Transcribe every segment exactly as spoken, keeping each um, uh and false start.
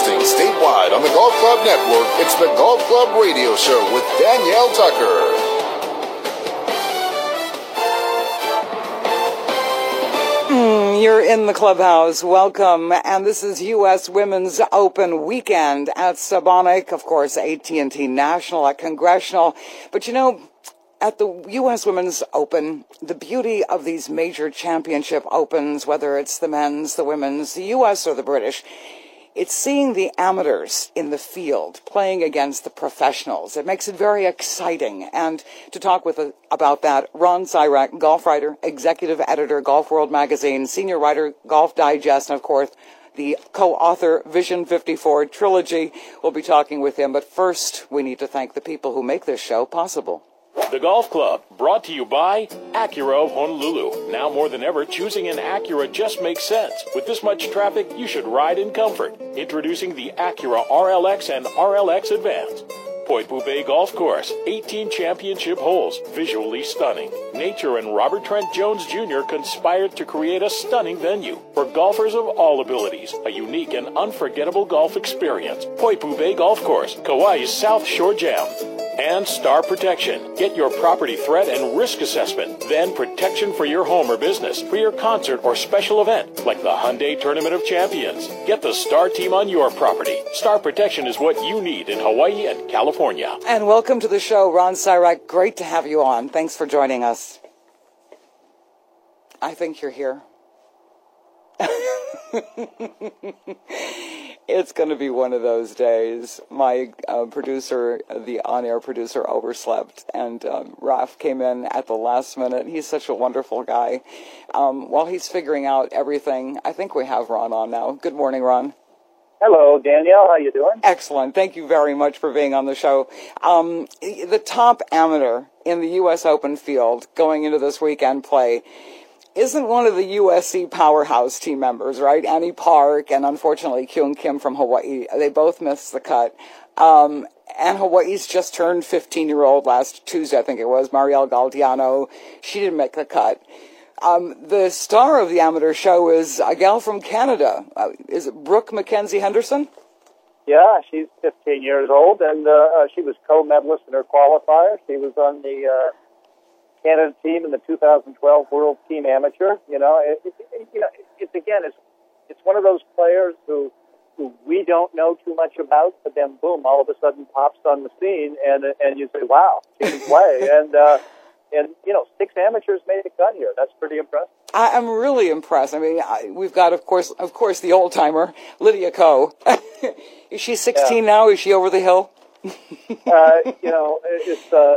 Broadcasting statewide on the Golf Club Network, it's the Golf Club Radio Show with Danielle Tucker. You're in the clubhouse. Welcome. And this is U S Women's Open weekend at Sabonic, of course, A T and T National at Congressional. But you know, at the U S Women's Open, the beauty of these major championship opens, whether it's the men's, the women's, the U S or the British, it's seeing the amateurs in the field playing against the professionals. It makes it very exciting. And to talk with uh, about that, Ron Sirak, golf writer, executive editor, Golf World Magazine, senior writer, Golf Digest, and of course, the co-author Vision fifty-four Trilogy. We'll be talking with him. But first, we need to thank the people who make this show possible. The Golf Club, brought to you by Acura of Honolulu. Now more than ever, choosing an Acura just makes sense. With this much traffic, you should ride in comfort. Introducing the Acura R L X and R L X Advance. Poipu Bay Golf Course, eighteen championship holes, visually stunning. Nature and Robert Trent Jones Junior conspired to create a stunning venue for golfers of all abilities. A unique and unforgettable golf experience. Poipu Bay Golf Course, Kauai's South Shore Jam. And Star Protection. Get your property threat and risk assessment. Then protection for your home or business, for your concert or special event, like the Hyundai Tournament of Champions. Get the Star Team on your property. Star Protection is what you need in Hawaii and California. And welcome to the show, Ron Sirak. Great to have you on. Thanks for joining us. I think you're here. It's going to be one of those days. My uh, producer, the on-air producer, overslept, and um, Raf came in at the last minute. He's such a wonderful guy. Um, while he's figuring out everything, I think we have Ron on now. Good morning, Ron. Hello, Danielle. How you doing? Excellent. Thank you very much for being on the show. Um, the top amateur in the U S Open field going into this weekend play isn't one of the U S C powerhouse team members, right? Annie Park and, unfortunately, Kyung Kim from Hawaii. They both missed the cut. Um, and Hawaii's just turned fifteen-year-old last Tuesday, I think it was, Marielle Galdiano. She didn't make the cut. Um, the star of the amateur show is a gal from Canada. Uh, is it Brooke Mackenzie Henderson? Yeah, she's fifteen years old, and uh, she was co-medalist in her qualifier. She was on the uh, Canada team in the two thousand twelve World Team Amateur. You know, it, it, you know, it's again, it's it's one of those players who who we don't know too much about, but then boom, all of a sudden pops on the scene, and and you say, wow, she can play, and uh, and you know, six amateurs made the cut here. That's pretty impressive. I, I'm really impressed. I mean, I, we've got, of course, of course, the old timer, Lydia Ko. Is she sixteen yeah. now? Is she over the hill? uh, you know, it's. Uh,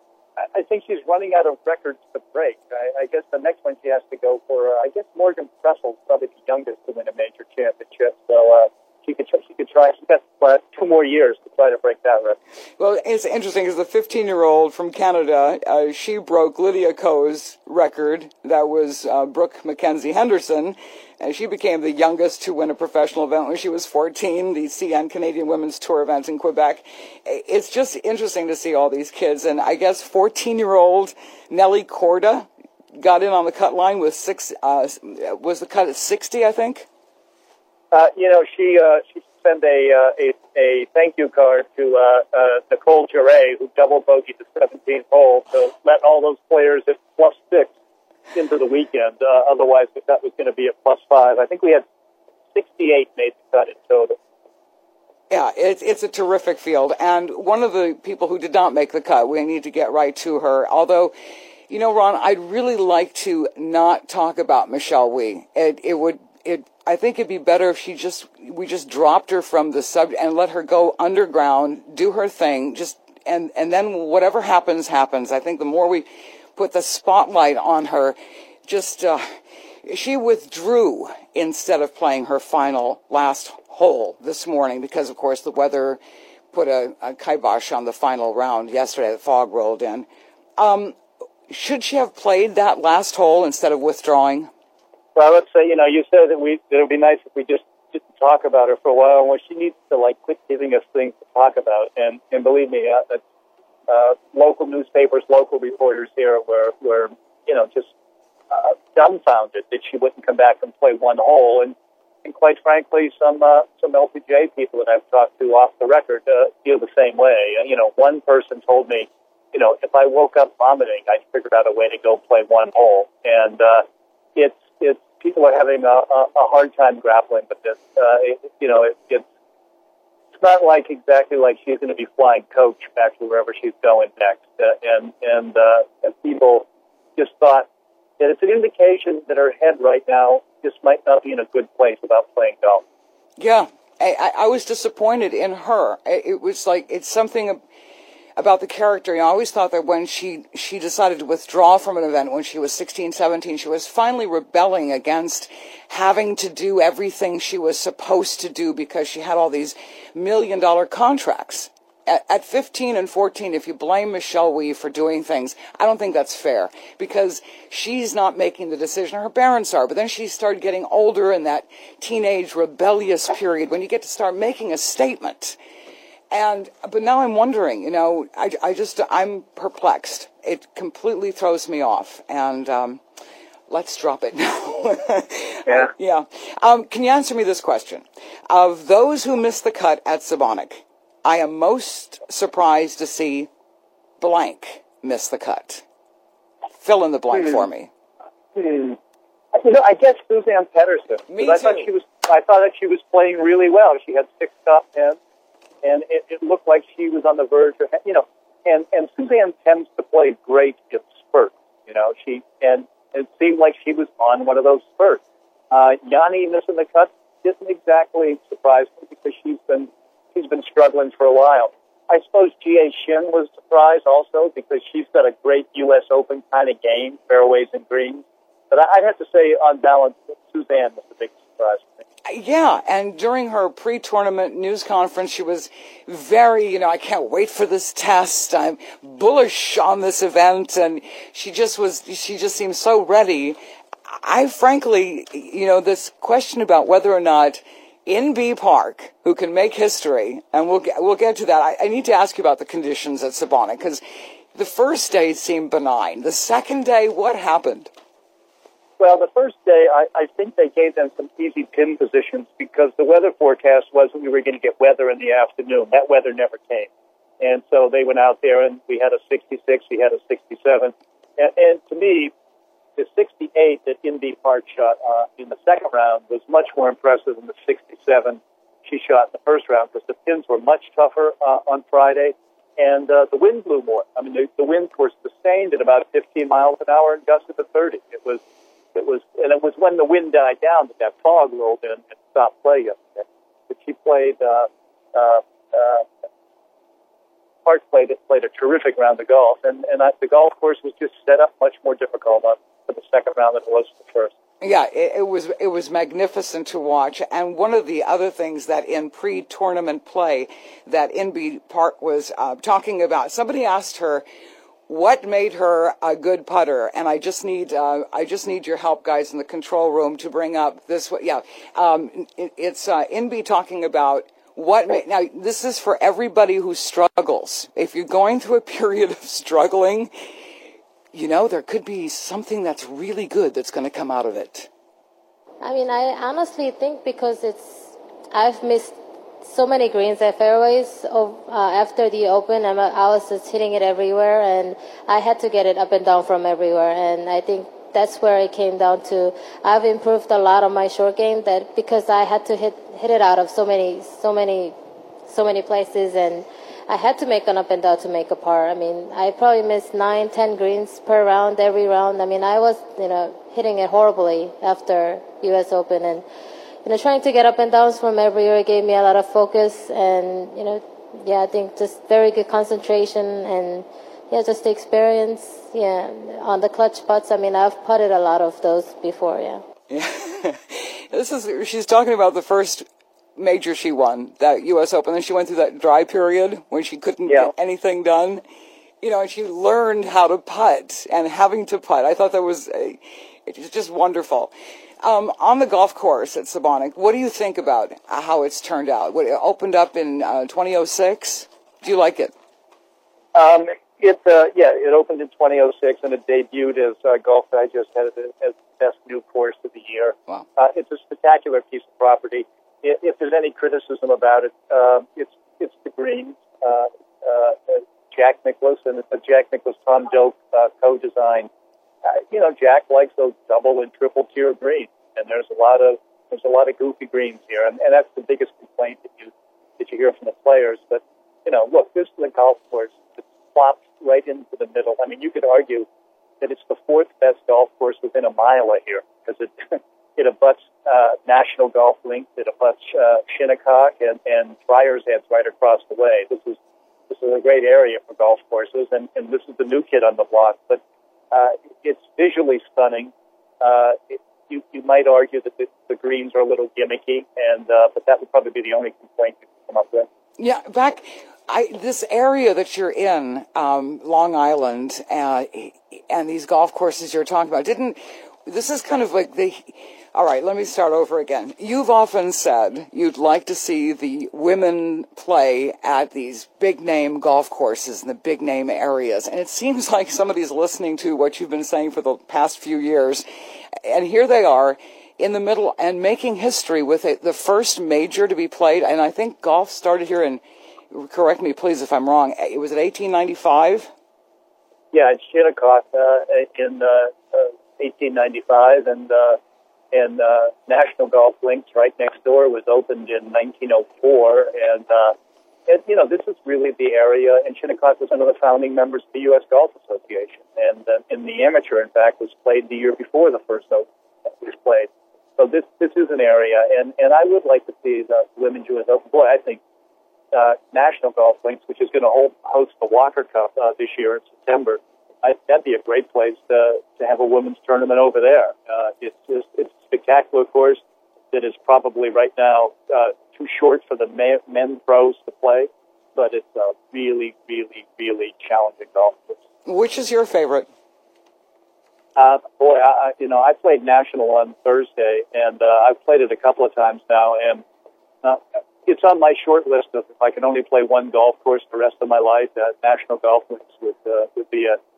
I think she's running out of records to break. I, I guess the next one she has to go for, uh, I guess Morgan Pressel's probably the youngest to win a major championship. So uh, she could she could try. She's got uh, two more years to try to break that record. Well, it's interesting because the fifteen-year-old from Canada, uh, she broke Lydia Ko's record. That was uh, Brooke Mackenzie Henderson. And she became the youngest to win a professional event when she was fourteen, the C N Canadian Women's Tour event in Quebec. It's just interesting to see all these kids. And I guess fourteen-year-old Nelly Corda got in on the cut line with six, uh, was the cut at sixty, I think? Uh, you know, she uh, she sent a, uh, a a thank you card to uh, uh, Nicole Giray, who double bogeyed the seventeenth hole, to let all those players at plus six into the weekend. Uh, otherwise, that was going to be at plus five. I think we had sixty-eight made the cut in total. Yeah, it's it's a terrific field. And one of the people who did not make the cut, we need to get right to her. Although, you know, Ron, I'd really like to not talk about Michelle Wie. It it would it. I think it'd be better if she just we just dropped her from the subject and let her go underground, do her thing, just and and then whatever happens happens. I think the more we put the spotlight on her, just uh, she withdrew instead of playing her final last hole this morning because, of course, the weather put a, a kibosh on the final round yesterday. The fog rolled in. Um, should she have played that last hole instead of withdrawing? Well, let's say, you know, you said that we that it would be nice if we just didn't talk about her for a while. Well, she needs to, like, quit giving us things to talk about. And, and believe me, uh, uh, local newspapers, local reporters here were, were you know, just uh, dumbfounded that she wouldn't come back and play one hole. And and quite frankly, some uh, some L P G A people that I've talked to off the record uh, feel the same way. Uh, you know, one person told me, you know, if I woke up vomiting, I figured out a way to go play one hole, and uh, it's it's people are having a, a, a hard time grappling with this. Uh, it, you know, it, it's it's not like exactly like she's going to be flying coach back to wherever she's going next, uh, and and, uh, and people just thought that it's an indication that her head right now just might not be in a good place about playing golf. Yeah, I, I was disappointed in her. It was like, it's something about the character. You know, I always thought that when she, she decided to withdraw from an event when she was sixteen, seventeen, she was finally rebelling against having to do everything she was supposed to do because she had all these million dollar contracts. At fifteen and fourteen, if you blame Michelle Wie for doing things, I don't think that's fair because she's not making the decision. Her parents are. But then she started getting older in that teenage rebellious period when you get to start making a statement. And, but now I'm wondering, you know, I, I just, I'm perplexed. It completely throws me off. And, um, let's drop it now. Yeah. Yeah. Um, can you answer me this question? Of those who missed the cut at Sebonik, I am most surprised to see blank miss the cut. Fill in the blank hmm. for me. Hmm. You know, I guess Suzanne Pedersen. Me I too. thought she was. I thought that she was playing really well. She had six top tens, and it, it looked like she was on the verge of, you know. And and Suzanne tends to play great in spurts. You know, she and it seemed like she was on one of those spurts. Uh, Yanni missing the cut didn't exactly surprise me because she's been. She's been struggling for a while. I suppose G A Shin was surprised also because she's got a great U S Open kind of game, fairways and greens. But I'd have to say, on balance, Suzanne was the big surprise for me. Yeah, and during her pre-tournament news conference, she was very, you know, I can't wait for this test. I'm bullish on this event, and she just was, she just seemed so ready. I frankly, you know, this question about whether or not Inbee Park, who can make history, and we'll get, we'll get to that. I, I need to ask you about the conditions at Sebonik, because the first day seemed benign. The second day, what happened? Well, the first day, I, I think they gave them some easy pin positions because the weather forecast was that we were going to get weather in the afternoon. That weather never came. And so they went out there, and we had a sixty-six, we had a sixty-seven. And, and to me, the sixty-eight that Inbee Park shot uh, in the second round was much more impressive than the sixty-seven she shot in the first round because the pins were much tougher uh, on Friday, and uh, the wind blew more. I mean, the, the winds were sustained at about fifteen miles an hour and gusted to thirty. It was, it was, and it was when the wind died down that that fog rolled in and stopped play yesterday. But she played. Uh, uh, uh, Park played played a terrific round of golf, and and I, the golf course was just set up much more difficult on. For the second round than it was for the first. Yeah, it, it was it was magnificent to watch. And one of the other things that in pre-tournament play that Inbee Park was uh, talking about, somebody asked her what made her a good putter, and I just need uh, I just need your help, guys, in the control room to bring up this. Yeah, um, it, it's uh, Inbee talking about. What may, now, this is for everybody who struggles. If you're going through a period of struggling, you know, there could be something that's really good that's going to come out of it. I mean, I honestly think because it's, I've missed so many greens at fairways uh, after the Open. I'm, I was just hitting it everywhere, and I had to get it up and down from everywhere. And I think that's where it came down to. I've improved a lot on my short game that because I had to hit hit it out of so many, so many, so many places, and I had to make an up and down to make a par. I mean, I probably missed nine, ten greens per round, every round. I mean, I was, you know, hitting it horribly after U S Open, and you know, trying to get up and downs from everywhere gave me a lot of focus, and you know, yeah, I think just very good concentration, and yeah, just the experience, yeah, on the clutch putts. I mean, I've putted a lot of those before, yeah. Yeah. This is, she's talking about the first major she won, that U S Open. Then she went through that dry period when she couldn't yeah. get anything done. You know, and she learned how to putt and having to putt. I thought that was a, it was just wonderful. Um, on the golf course at Sebonik, what do you think about how it's turned out? What, it opened up in uh, twenty oh six. Do you like it? Um, It uh, yeah, it opened in twenty oh six and it debuted as uh, Golf Digest had it as best new course of the year. Wow. Uh, it's a spectacular piece of property. If, if there's any criticism about it, uh, it's it's the greens. Uh, uh, Jack Nicklaus and uh, Jack Nicklaus Tom Doak uh, co-designed. Uh, you know, Jack likes those double and triple tier greens, and there's a lot of there's a lot of goofy greens here, and, and that's the biggest complaint that you that you hear from the players. But you know, look, this is a golf course that plops right into the middle. I mean, you could argue that it's the fourth best golf course within a mile of here because it it abuts uh, National Golf Links, it abuts uh, Shinnecock, and and Friars Head's right across the way. This is this is a great area for golf courses, and, and this is the new kid on the block. But uh, it's visually stunning. Uh, it, you you might argue that the, the greens are a little gimmicky, and uh, but that would probably be the only complaint you could come up with. Yeah, back, I, this area that you're in, um, Long Island, uh, and these golf courses you're talking about, didn't, this is kind of like the, all right, let me start over again. You've often said you'd like to see the women play at these big-name golf courses in the big-name areas, and it seems like somebody's listening to what you've been saying for the past few years, and here they are, in the middle and making history with it, the first major to be played. And I think golf started here in, correct me please if I'm wrong, it was at eighteen ninety-five? Yeah, it's Shinnecock uh, in uh, uh, eighteen ninety-five, and uh, and uh, National Golf Links right next door was opened in nineteen oh four. And, uh, and, you know, this is really the area, and Shinnecock was one of the founding members of the U S Golf Association. And uh, in the amateur, in fact, was played the year before the first Open was played. So this this is an area, and, and I would like to see the Women's U S Open. Boy, I think uh, National Golf Links, which is going to hold, host the Walker Cup uh, this year in September, I, that'd be a great place to to have a women's tournament over there. Uh, it's just, it's a spectacular course that is probably right now uh, too short for the men, men pros to play, but it's a really, really, really challenging golf course. Which is your favorite? Uh, boy, I, you know, I played National on Thursday, and uh, I've played it a couple of times now, and uh, it's on my short list of if I can only play one golf course the rest of my life, uh, National Golf Links would, uh, would be it.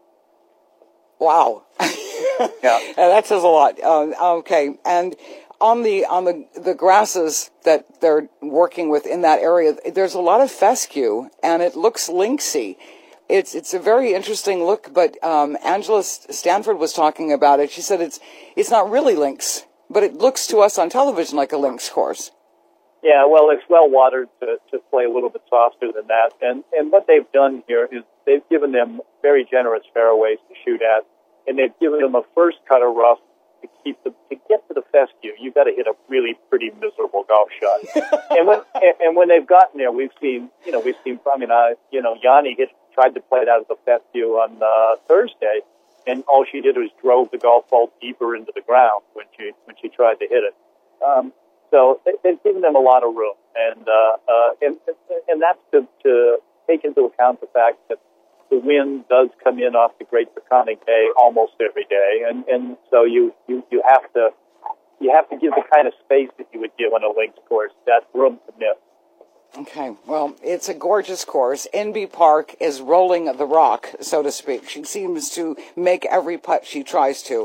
Wow. Yeah. That says a lot. Uh, okay, and on the on the the grasses that they're working with in that area, there's a lot of fescue, and it looks linksy. It's it's a very interesting look, but um, Angela Stanford was talking about it. She said it's it's not really links, but it looks to us on television like a links course. Yeah, well, it's well watered to, to play a little bit softer than that. And and what they've done here is they've given them very generous fairways to shoot at, and they've given them a first cut of rough to keep them to get to the fescue. You've got to hit a really pretty miserable golf shot. and when and, and when they've gotten there, we've seen you know we've seen. I mean, uh, you know, Yanni hit. tried to play it out of the fescue on uh, Thursday, and all she did was drove the golf ball deeper into the ground when she when she tried to hit it. Um, so they, they've given them a lot of room, and uh, uh, and and that's to, to take into account the fact that the wind does come in off the Great Peconic Bay almost every day, and, and so you, you, you have to you have to give the kind of space that you would give on a links course, that room to miss. Okay, well, it's a gorgeous course. Inbee Park is rolling the rock, so to speak. She seems to make every putt she tries to.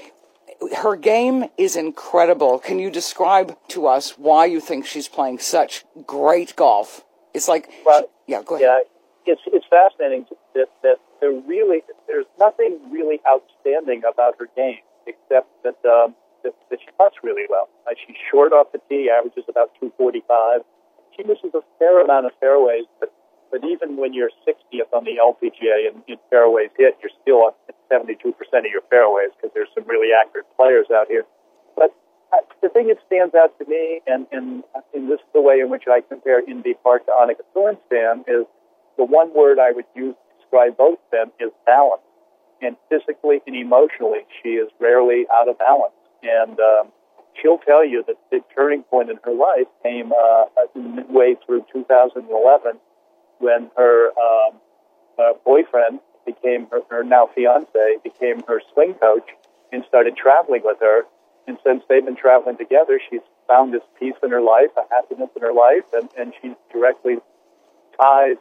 Her game is incredible. Can you describe to us why you think she's playing such great golf? It's like, well, she, yeah, go ahead. Yeah, it's it's fascinating that that there really there's nothing really outstanding about her game except that um, that, that she putts really well. Uh, she's short off the tee, averages about two forty-five. She misses a fair amount of fairways, but, but even when you're sixtieth on the L P G A and, and fairways hit, you're still at seventy-two percent of your fairways because there's some really accurate players out here. But uh, the thing that stands out to me, and, and, and this is the way in which I compare Inbee Park to Annika Sorenstam, is the one word I would use to describe both of them is balance. And physically and emotionally, she is rarely out of balance. And um, she'll tell you that the turning point in her life came uh, midway through two thousand eleven when her um, uh, boyfriend became her, her now fiance, became her swing coach and started traveling with her. And since they've been traveling together, she's found this peace in her life, a happiness in her life, and, and she's directly ties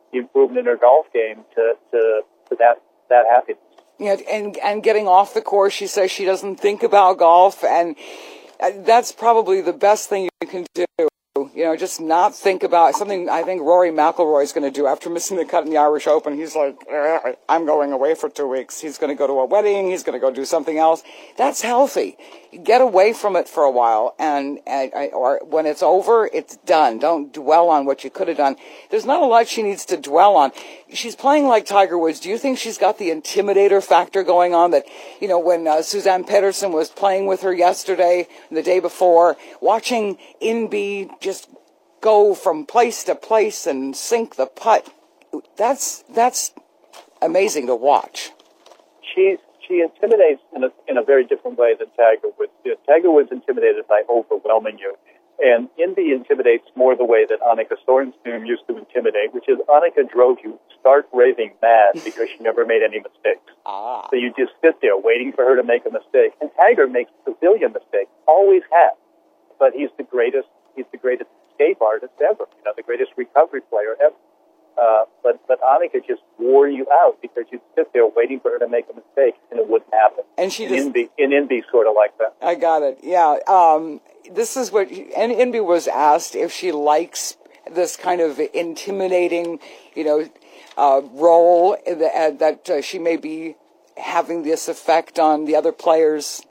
the improvement in her golf game to, to, to that, that happiness. Yeah, and, and getting off the course, she says she doesn't think about golf, and that's probably the best thing you can do. You know, just not think about something I think Rory McIlroy is going to do after missing the cut in the Irish Open. He's like, I'm going away for two weeks. He's going to go to a wedding. He's going to go do something else. That's healthy. Get away from it for a while, and, and or when it's over, it's done. Don't dwell on what you could have done. There's not a lot she needs to dwell on. She's playing like Tiger Woods. Do you think she's got the intimidator factor going on that, you know, when uh, Suzanne Pedersen was playing with her yesterday, the day before, watching Inbee just go from place to place and sink the putt, that's that's amazing to watch. She's she intimidates in a in a very different way than Tiger Woods did. Tiger Woods intimidated by overwhelming you, and Inbee intimidates more the way that Annika Sorenstam used to intimidate, which is Annika drove you stark raving mad because she never made any mistakes. Ah. So you just sit there waiting for her to make a mistake, and Tiger makes a billion mistakes, always has, but he's the greatest. He's the greatest escape artist ever, you know, the greatest recovery player ever. Uh, but but Annika just wore you out because you'd sit there waiting for her to make a mistake, and it wouldn't happen. And she in just Inbee, in Inbee, sort of like that. I got it. Yeah. Um, this is what and Inbee was asked if she likes this kind of intimidating, you know, uh, role that, that uh, she may be having this effect on the other players.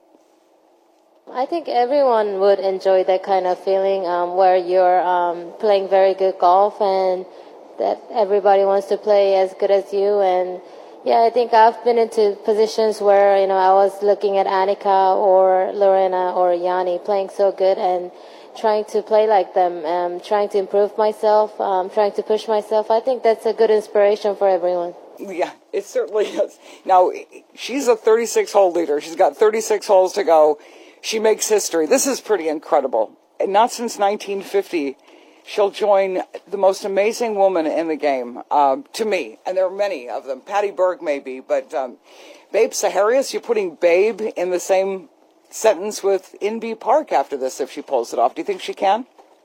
I think everyone would enjoy that kind of feeling um, where you're um, playing very good golf and that everybody wants to play as good as you. And yeah, I think I've been into positions where, you know, I was looking at Annika or Lorena or Yanni playing so good and trying to play like them, um, trying to improve myself, um, trying to push myself. I think that's a good inspiration for everyone. Yeah, it certainly is. Now, she's a thirty-six hole leader. She's got thirty-six holes to go. She makes history. This is pretty incredible. And not since nineteen fifty, she'll join the most amazing woman in the game, um, to me. And there are many of them. Patty Berg, maybe. But um, Babe Saharias, you're putting Babe in the same sentence with Inbee Park after this if she pulls it off. Do you think she can?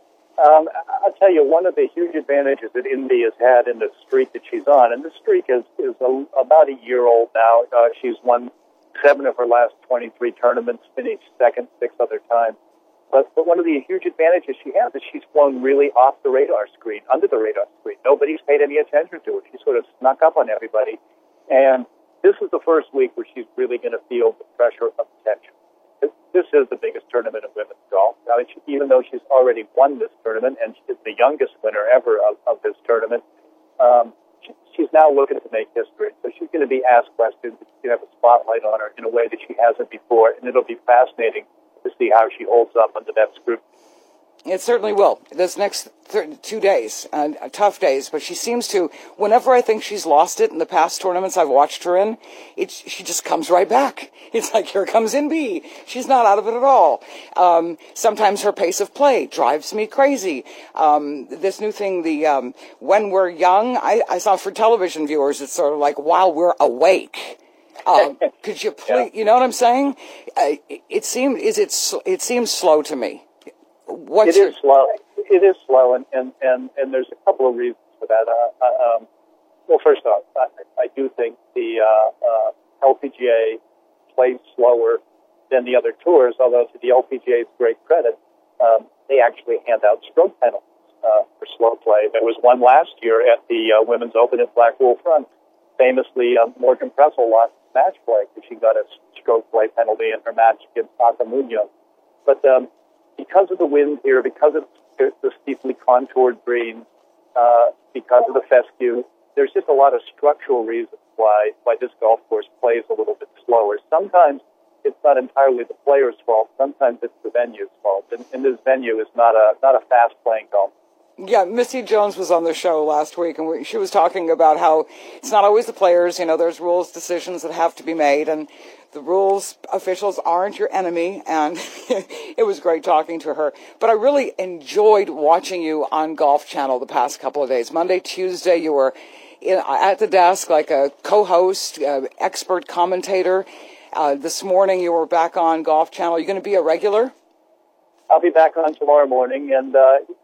Um, I'll tell you, one of the huge advantages that Inbee has had in the streak that she's on, and the streak is, is a, about a year old now. Uh, she's won seven of her last twenty-three tournaments, finished second six other times. But, but one of the huge advantages she has is she's flown really off the radar screen, under the radar screen. Nobody's paid any attention to her. She sort of snuck up on everybody. And this is the first week where she's really going to feel the pressure of attention. This, this is the biggest tournament of women's golf. I mean, she, even though she's already won this tournament and she's the youngest winner ever of, of this tournament, um, she, she's now looking to make history. So she's going to be asked questions. She's going to have a spotlight on her in a way that she hasn't before, and it'll be fascinating to see how she holds up under that scrutiny. It certainly will. This next th- two days, uh, tough days, but she seems to, whenever I think she's lost it in the past tournaments I've watched her in, it, she just comes right back. It's like, here comes Inbee. She's not out of it at all. Um, sometimes her pace of play drives me crazy. Um, this new thing, the um, When We're Young, I, I saw for television viewers, it's sort of like while we're awake. Um, could you please, yeah. You know what I'm saying? Uh, it, it seems, is it, it seems slow to me. What's it your... is slow. It is slow, and, and, and, and there's a couple of reasons for that. Uh, uh, um, well, first off, I, I do think the uh, uh, L P G A plays slower than the other tours, although to the L P G A's great credit, um, they actually hand out stroke penalties uh, for slow play. There was one last year at the uh, Women's Open at Blackpool Front. Famously, uh, Morgan Pressel lost match play because she got a stroke play penalty in her match against Aka Munoz. But um, because of the wind here, because of the steeply contoured greens, uh, because of the fescue, there's just a lot of structural reasons why why this golf course plays a little bit slower. Sometimes it's not entirely the player's fault. Sometimes it's the venue's fault. And, and this venue is not a not a fast playing golf. Yeah, Missy Jones was on the show last week, and we, she was talking about how it's not always the players. You know, there's rules, decisions that have to be made, and the rules officials aren't your enemy, and it was great talking to her. But I really enjoyed watching you on Golf Channel the past couple of days. Monday, Tuesday, you were in, at the desk like a co-host, uh, expert commentator. Uh, this morning, you were back on Golf Channel. Are you going to be a regular? I'll be back on tomorrow morning, and uh,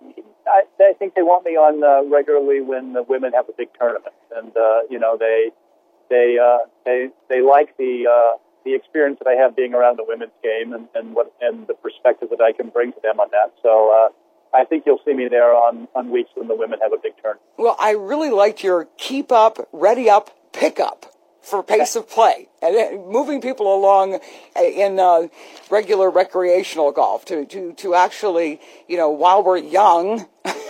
I, I think they want me on uh, regularly when the women have a big tournament, and uh, you know they they uh, they they like the uh, the experience that I have being around the women's game, and, and what and the perspective that I can bring to them on that. So uh, I think you'll see me there on, on weeks when the women have a big tournament. Well, I really liked your keep up, ready up, pick up for pace of play, and uh, moving people along in uh, regular recreational golf to, to, to actually, you know, while we're young,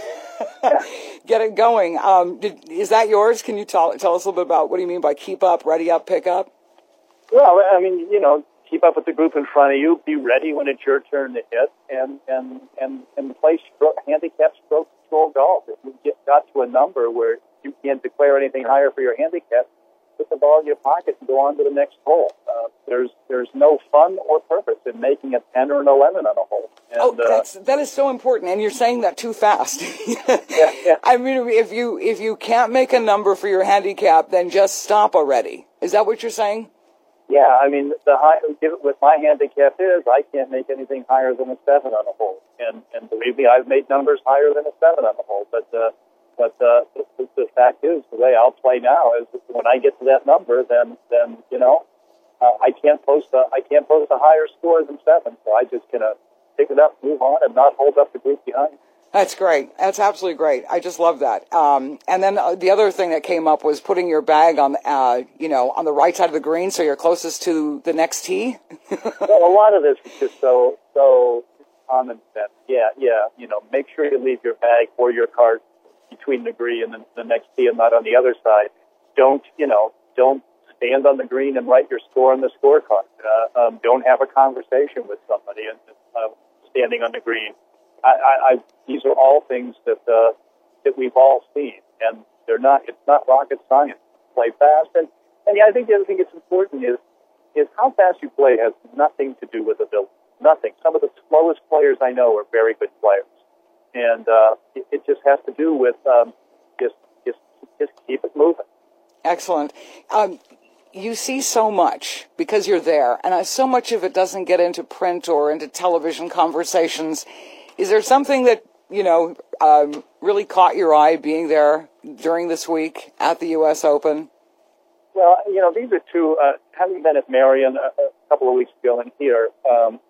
get it going. Um, did, is that yours? Can you tell, tell us a little bit about what do you mean by keep up, ready up, pick up? Well, I mean, you know, keep up with the group in front of you, be ready when it's your turn to hit, and, and, and, and play stroke, handicap stroke control golf. If you get, got to a number where you can't declare anything higher for your handicap, put the ball in your pocket and go on to the next hole. Uh, there's there's no fun or purpose in making a ten or an eleven on a hole. And, oh, that's, uh, that is so important, and you're saying that too fast. yeah, yeah. I mean, if you if you can't make a number for your handicap, then just stop already. Is that what you're saying? Yeah, I mean, the high, with my handicap is I can't make anything higher than a seven on a hole, and and believe me, I've made numbers higher than a seven on a hole, but. Uh, But uh, the, the fact is, the way I'll play now is when I get to that number, then then you know uh, I can't post a I can't post a higher score than seven. So I just gonna pick it up, move on, and not hold up the group behind. That's great. That's absolutely great. I just love that. Um, and then uh, the other thing that came up was putting your bag on uh, you know on the right side of the green, so you're closest to the next tee. Well, a lot of this is just so so common sense. Yeah, yeah. You know, make sure you leave your bag or your cart between the green and the, the next tee and not on the other side. Don't, you know, don't stand on the green and write your score on the scorecard. Uh, um, don't have a conversation with somebody and uh, standing on the green. I, I, I, these are all things that uh, that we've all seen, and they're not. It's not rocket science. Play fast, and and yeah, I think the other thing that's important is is how fast you play has nothing to do with ability. Nothing. Some of the slowest players I know are very good players. And uh, it, it just has to do with um, just just just keep it moving. Excellent. Um, you see so much because you're there, and uh, so much of it doesn't get into print or into television conversations. Is there something that you know um, really caught your eye being there during this week at the U S Open? Well, you know, these are two. Uh, having been at Marion a, a couple of weeks ago and here. Um,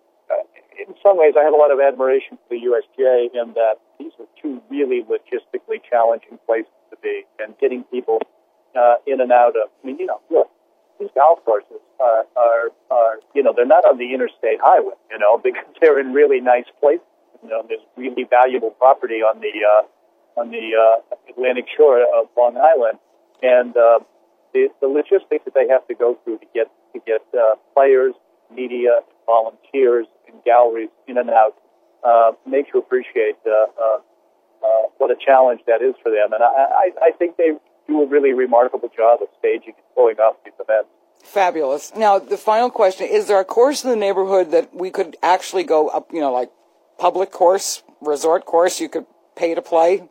In some ways, I have a lot of admiration for the U S G A in that these are two really logistically challenging places to be, and getting people uh, in and out of. I mean, you know, look, these golf courses are, are, are, you know, they're not on the interstate highway, you know, because they're in really nice places. You know, there's really valuable property on the uh, on the uh, Atlantic shore of Long Island, and uh, the, the logistics that they have to go through to get to get uh, players, media, volunteers, and galleries in and out uh, makes you appreciate uh, uh, uh, what a challenge that is for them. And I, I, I think they do a really remarkable job of staging and pulling off these events. Fabulous. Now, the final question, is there a course in the neighborhood that we could actually go up, you know, like public course, resort course, you could pay to play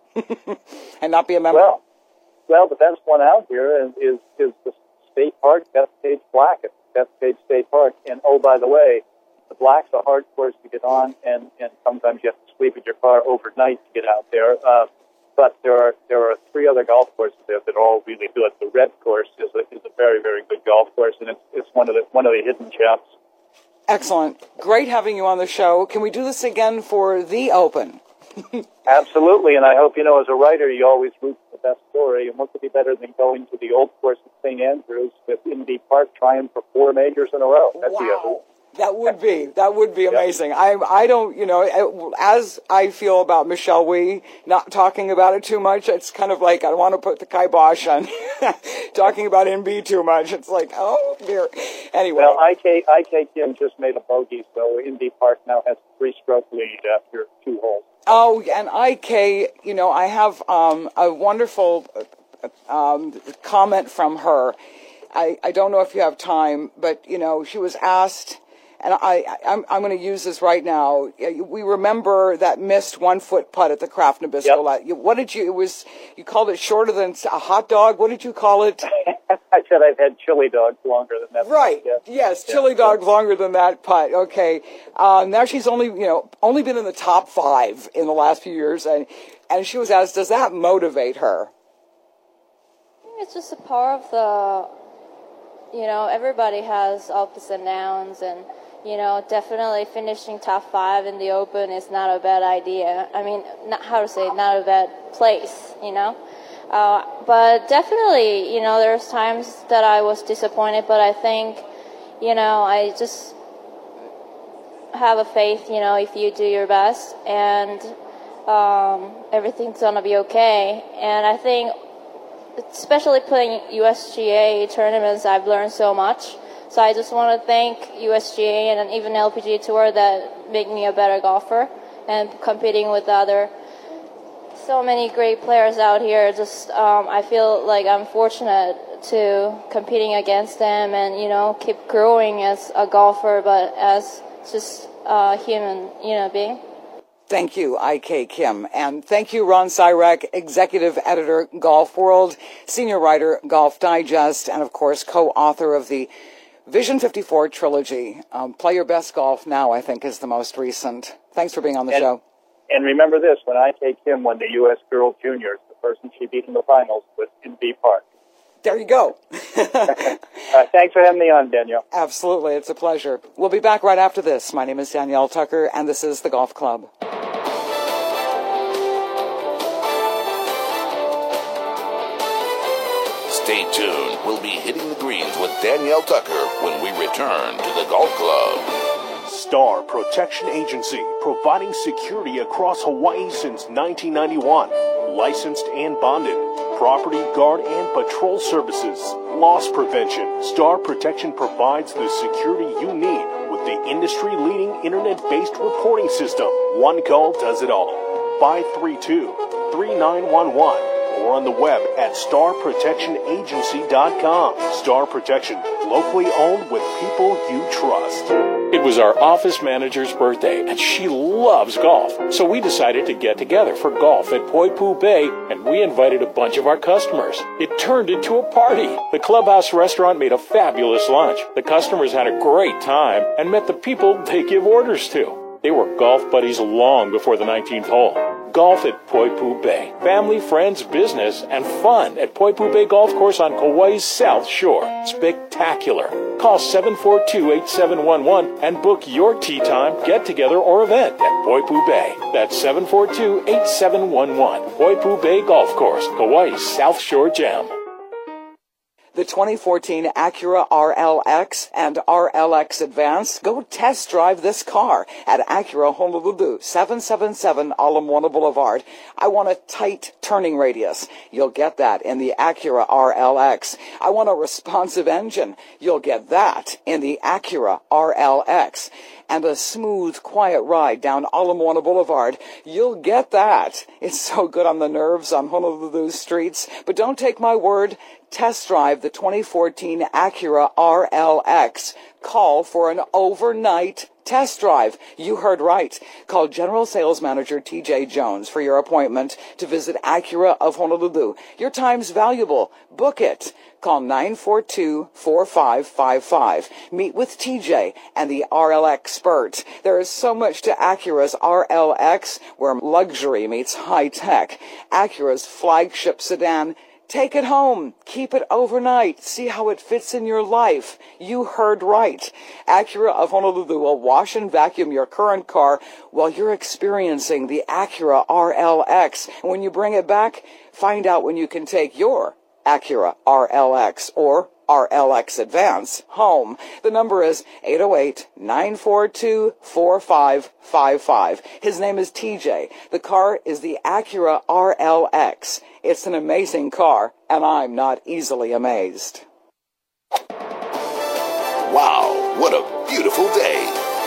and not be a member? Well, well, the best one out here is, is, is the State Park, Bethpage Blackett, Bethpage State Park. And, oh, by the way, the Black's a hard course to get on, and, and sometimes you have to sleep in your car overnight to get out there. Uh, but there are there are three other golf courses there that are all really good. The Red course is a, is a very, very good golf course, and it's it's one of the one of the hidden gems. Excellent. Great having you on the show. Can we do this again for the Open? Absolutely, and I hope, you know, as a writer, you always root for the best story, and what could be better than going to the old course at Saint Andrews with Indy Park trying for four majors in a row? That'd wow. be a, That would be, that would be amazing. I, I don't, you know, as I feel about Michelle Wie, not talking about it too much, it's kind of like I want to put the kibosh on talking about M B too much. It's like, oh, dear. Anyway. Well, I K, I K Kim just made a bogey, so Indy Park now has a three-stroke lead after two holes. Oh, and I K, you know, I have um, a wonderful um, comment from her. I, I don't know if you have time, but, you know, she was asked... And I, I'm, I'm going to use this right now. We remember that missed one-foot putt at the Kraft Nabisco. Yep. What did you, it was, you called it shorter than a hot dog? What did you call it? I said I've had chili dogs longer than that. Right. Yes, yes yeah. chili dogs longer than that putt. Okay. Uh, now she's only, you know, only been in the top five in the last few years, and and she was asked, does that motivate her? It's just a part of the, you know, everybody has ups and downs, and, you know, definitely finishing top five in the Open is not a bad idea. I mean, not how to say it, not a bad place, you know. Uh, but definitely, you know, there's times that I was disappointed, but I think, you know, I just have a faith, you know, if you do your best, and um, everything's going to be okay. And I think, especially playing U S G A tournaments, I've learned so much. So I just want to thank U S G A and even L P G A Tour that make me a better golfer, and competing with other so many great players out here. Just um, I feel like I'm fortunate to competing against them, and, you know, keep growing as a golfer, but as just a human, you know, being. Thank you, I K Kim. And thank you, Ron Sirek, Executive Editor, Golf World, Senior Writer, Golf Digest, and, of course, co-author of the Vision fifty-four trilogy. Um, Play Your Best Golf Now, I think, is the most recent. Thanks for being on the and, show. And remember this, when I K Kim won the U S Girls Juniors, the person she beat in the finals was in B Park. There you go. uh, thanks for having me on, Danielle. Absolutely. It's a pleasure. We'll be back right after this. My name is Danielle Tucker, and this is The Golf Club. Stay tuned. We'll be hitting the greens with Danielle Tucker when we return to the Golf Club. Star Protection Agency, providing security across Hawaii since nineteen ninety-one. Licensed and bonded. Property guard and patrol services. Loss prevention. Star Protection provides the security you need with the industry-leading internet-based reporting system. One call does it all. five three two, three nine one one. Or on the web at star protection agency dot com. Star Protection, locally owned with people you trust. It was our office manager's birthday, and she loves golf. So we decided to get together for golf at Poipu Bay, and we invited a bunch of our customers. It turned into a party. The Clubhouse restaurant made a fabulous lunch. The customers had a great time and met the people they give orders to. They were golf buddies long before the nineteenth hole. Golf at Poipu Bay. Family, friends, business, and fun at Poipu Bay Golf Course on Kauai's South Shore. Spectacular. Call seven four two, eight seven one one and book your tee time, get-together, or event at Poipu Bay. That's seven four two, eight seven one one. Poipu Bay Golf Course, Kauai's South Shore Gem. The twenty fourteen Acura R L X and R L X Advance. Go test drive this car at Acura Honolulu, seven seventy-seven Ala Moana Boulevard. I want a tight turning radius. You'll get that in the Acura R L X. I want a responsive engine. You'll get that in the Acura R L X. And a smooth, quiet ride down Ala Moana Boulevard. You'll get that. It's so good on the nerves on Honolulu streets. But don't take my word. Test drive the twenty fourteen Acura R L X. Call for an overnight test drive. You heard right. Call General Sales Manager T J Jones for your appointment to visit Acura of Honolulu. Your time's valuable. Book it. Call nine four two, four five five five. Meet with T J and the R L expert. There is so much to Acura's R L X, where luxury meets high tech. Acura's flagship sedan. Take it home. Keep it overnight. See how it fits in your life. You heard right. Acura of Honolulu will wash and vacuum your current car while you're experiencing the Acura R L X. And when you bring it back, find out when you can take your Acura R L X or R L X Advance home. The number is eight oh eight, nine four two, four five five five. His name is T J. The car is the Acura R L X. It's an amazing car, and I'm not easily amazed. Wow, what a beautiful day.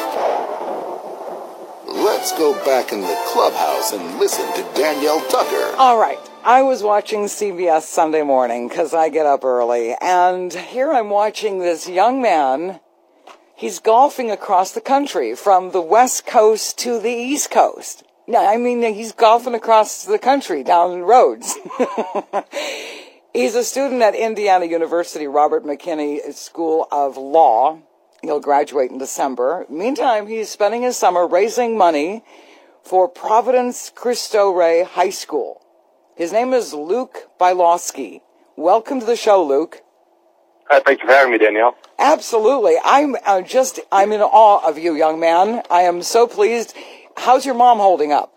Let's go back in the clubhouse and listen to Danielle Tucker. All right. I was watching C B S Sunday Morning because I get up early, and here I'm watching this young man. He's golfing across the country from the West Coast to the East Coast. Yeah, I mean, he's golfing across the country down roads. He's a student at Indiana University, Robert McKinney School of Law. He'll graduate in December. Meantime, he's spending his summer raising money for Providence Cristo Rey High School. His name is Luke Bylowski. Welcome to the show, Luke. Hi, thank you for having me, Danielle. Absolutely. I'm uh, just, I'm in awe of you, young man. I am so pleased. How's your mom holding up?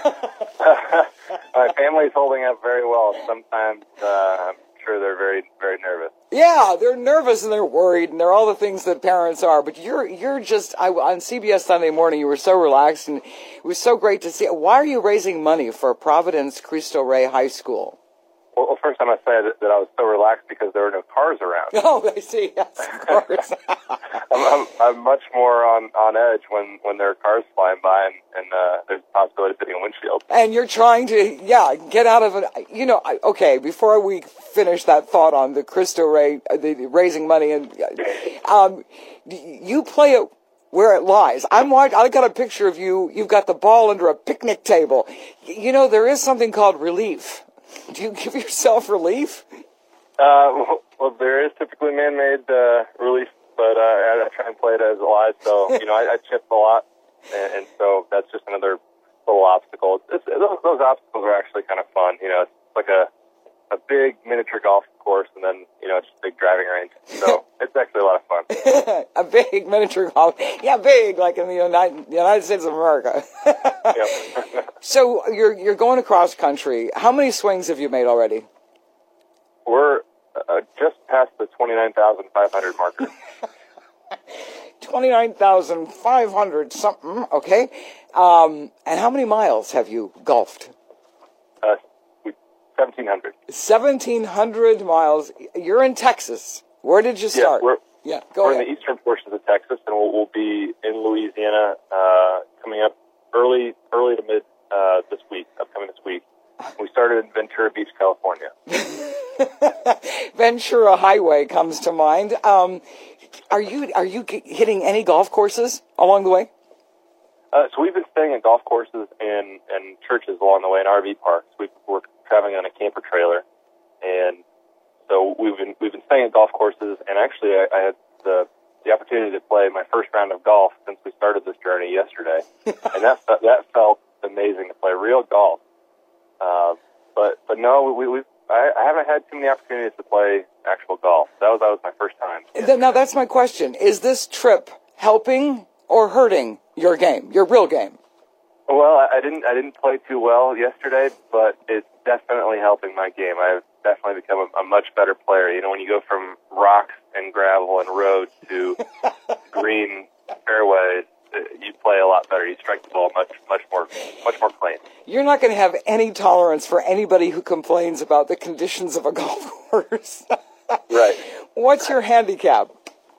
My family's holding up very well. Sometimes uh, I'm sure they're very, very nervous. Yeah, they're nervous and they're worried and they're all the things that parents are. But you're you're just I, on C B S Sunday Morning. You were so relaxed and it was so great to see. Why are you raising money for Providence Cristo Rey High School? Well, well, first I must say that, that I was so relaxed because there were no cars around. Oh, I see. Yes, of course. I'm, I'm, I'm much more on, on edge when, when there are cars flying by and, and uh, there's a possibility of hitting a windshield. And you're trying to, yeah, get out of it. You know, I, okay, before we finish that thought on the Cristo Rey, uh, the, the raising money, and um, you play it where it lies. I'm watching, I got a picture of you. You've got the ball under a picnic table. You know, there is something called relief. Do you give yourself relief? Uh, well, well, there is typically man-made uh, relief, but uh, I, I try and play it as live. So, you know, I, I chip a lot, and, and so that's just another little obstacle. It's, those, those obstacles are actually kind of fun. You know, it's like a a big miniature golf course, and then, you know, it's just a big driving range. So it's actually a lot of fun. A big miniature golf. Yeah, big, like in the United, United States of America. Yep. So you're you're going across country. How many swings have you made already? We're uh, just past the twenty-nine thousand five hundred marker. twenty-nine thousand five hundred something, okay. Um, and how many miles have you golfed? Uh, seventeen hundred. seventeen hundred miles. You're in Texas. Where did you start? Yeah, we're, yeah, go we're ahead. in the eastern portions of Texas, and we'll, we'll be in Louisiana uh, coming up early early to mid uh, this week, upcoming this week. We started in Ventura Beach, California. Ventura Highway comes to mind. Um, are you are you hitting any golf courses along the way? Uh, so we've been staying at golf courses and, and churches along the way, in R V parks. We've, we're traveling on a camper trailer, and so we've been we've been staying at golf courses. And actually, I, I had the the opportunity to play my first round of golf since we started this journey yesterday, and that that felt amazing to play real golf. Uh, but but no, we we I, I haven't had too many opportunities to play actual golf. That was that was my first time. Now that's my question: is this trip helping or hurting your game, your real game? Well, I, I didn't I didn't play too well yesterday, but it's definitely helping my game. I've definitely become a, a much better player. You know, when you go from rocks and gravel and road to green fairways, you play a lot better. You strike the ball much, much more, much more clean. You're not going to have any tolerance for anybody who complains about the conditions of a golf course. Right. What's your handicap?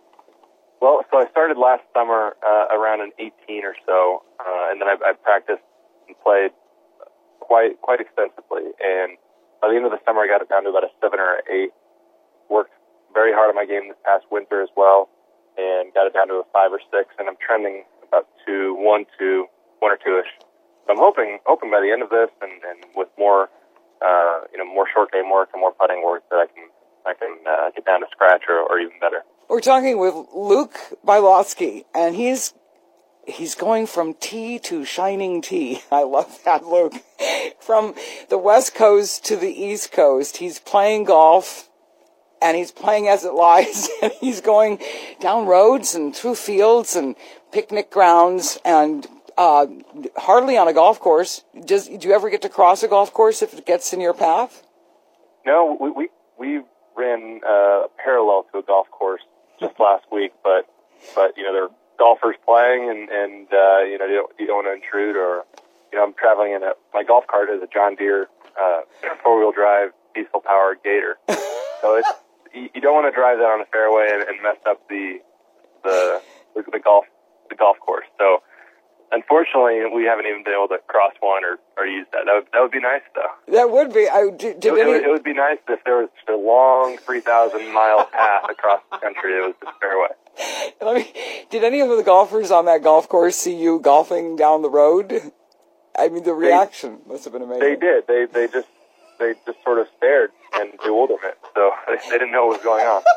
Well, so I started last summer uh, around an eighteen or so, uh, and then I, I practiced and played quite quite extensively. And by the end of the summer, I got it down to about a seven or an eight. Worked very hard on my game this past winter as well, and got it down to a five or six. And I'm trending about two, one, two, one or two-ish. So I'm hoping, hoping by the end of this, and, and with more, uh, you know, more short game work and more putting work, that I can, I can uh, get down to scratch or, or even better. We're talking with Luke Bylowski, and he's he's going from tee to shining tee. I love that, Luke. From the West Coast to the East Coast, he's playing golf, and he's playing as it lies, and he's going down roads and through fields and picnic grounds, and uh, hardly on a golf course. Does do you ever get to cross a golf course if it gets in your path? No, we we, we ran uh, parallel to a golf course just last week, but but you know there are golfers playing, and and uh, you know you don't, you don't want to intrude, or you know I'm traveling in a my golf cart is a John Deere uh, four wheel drive diesel powered Gator, so it's you, you don't want to drive that on a fairway and, and mess up the the the golf the golf course. So unfortunately, we haven't even been able to cross one or, or use that. That would, that would be nice, though. That would be. I, did, did it, any... it, would, it would be nice if there was just a long three thousand mile path across the country that was just fairway. Let me, did any of the golfers on that golf course see you golfing down the road? I mean, the reaction they, must have been amazing. They did. They they just they just sort of stared and bewilderment. So they, they didn't know what was going on.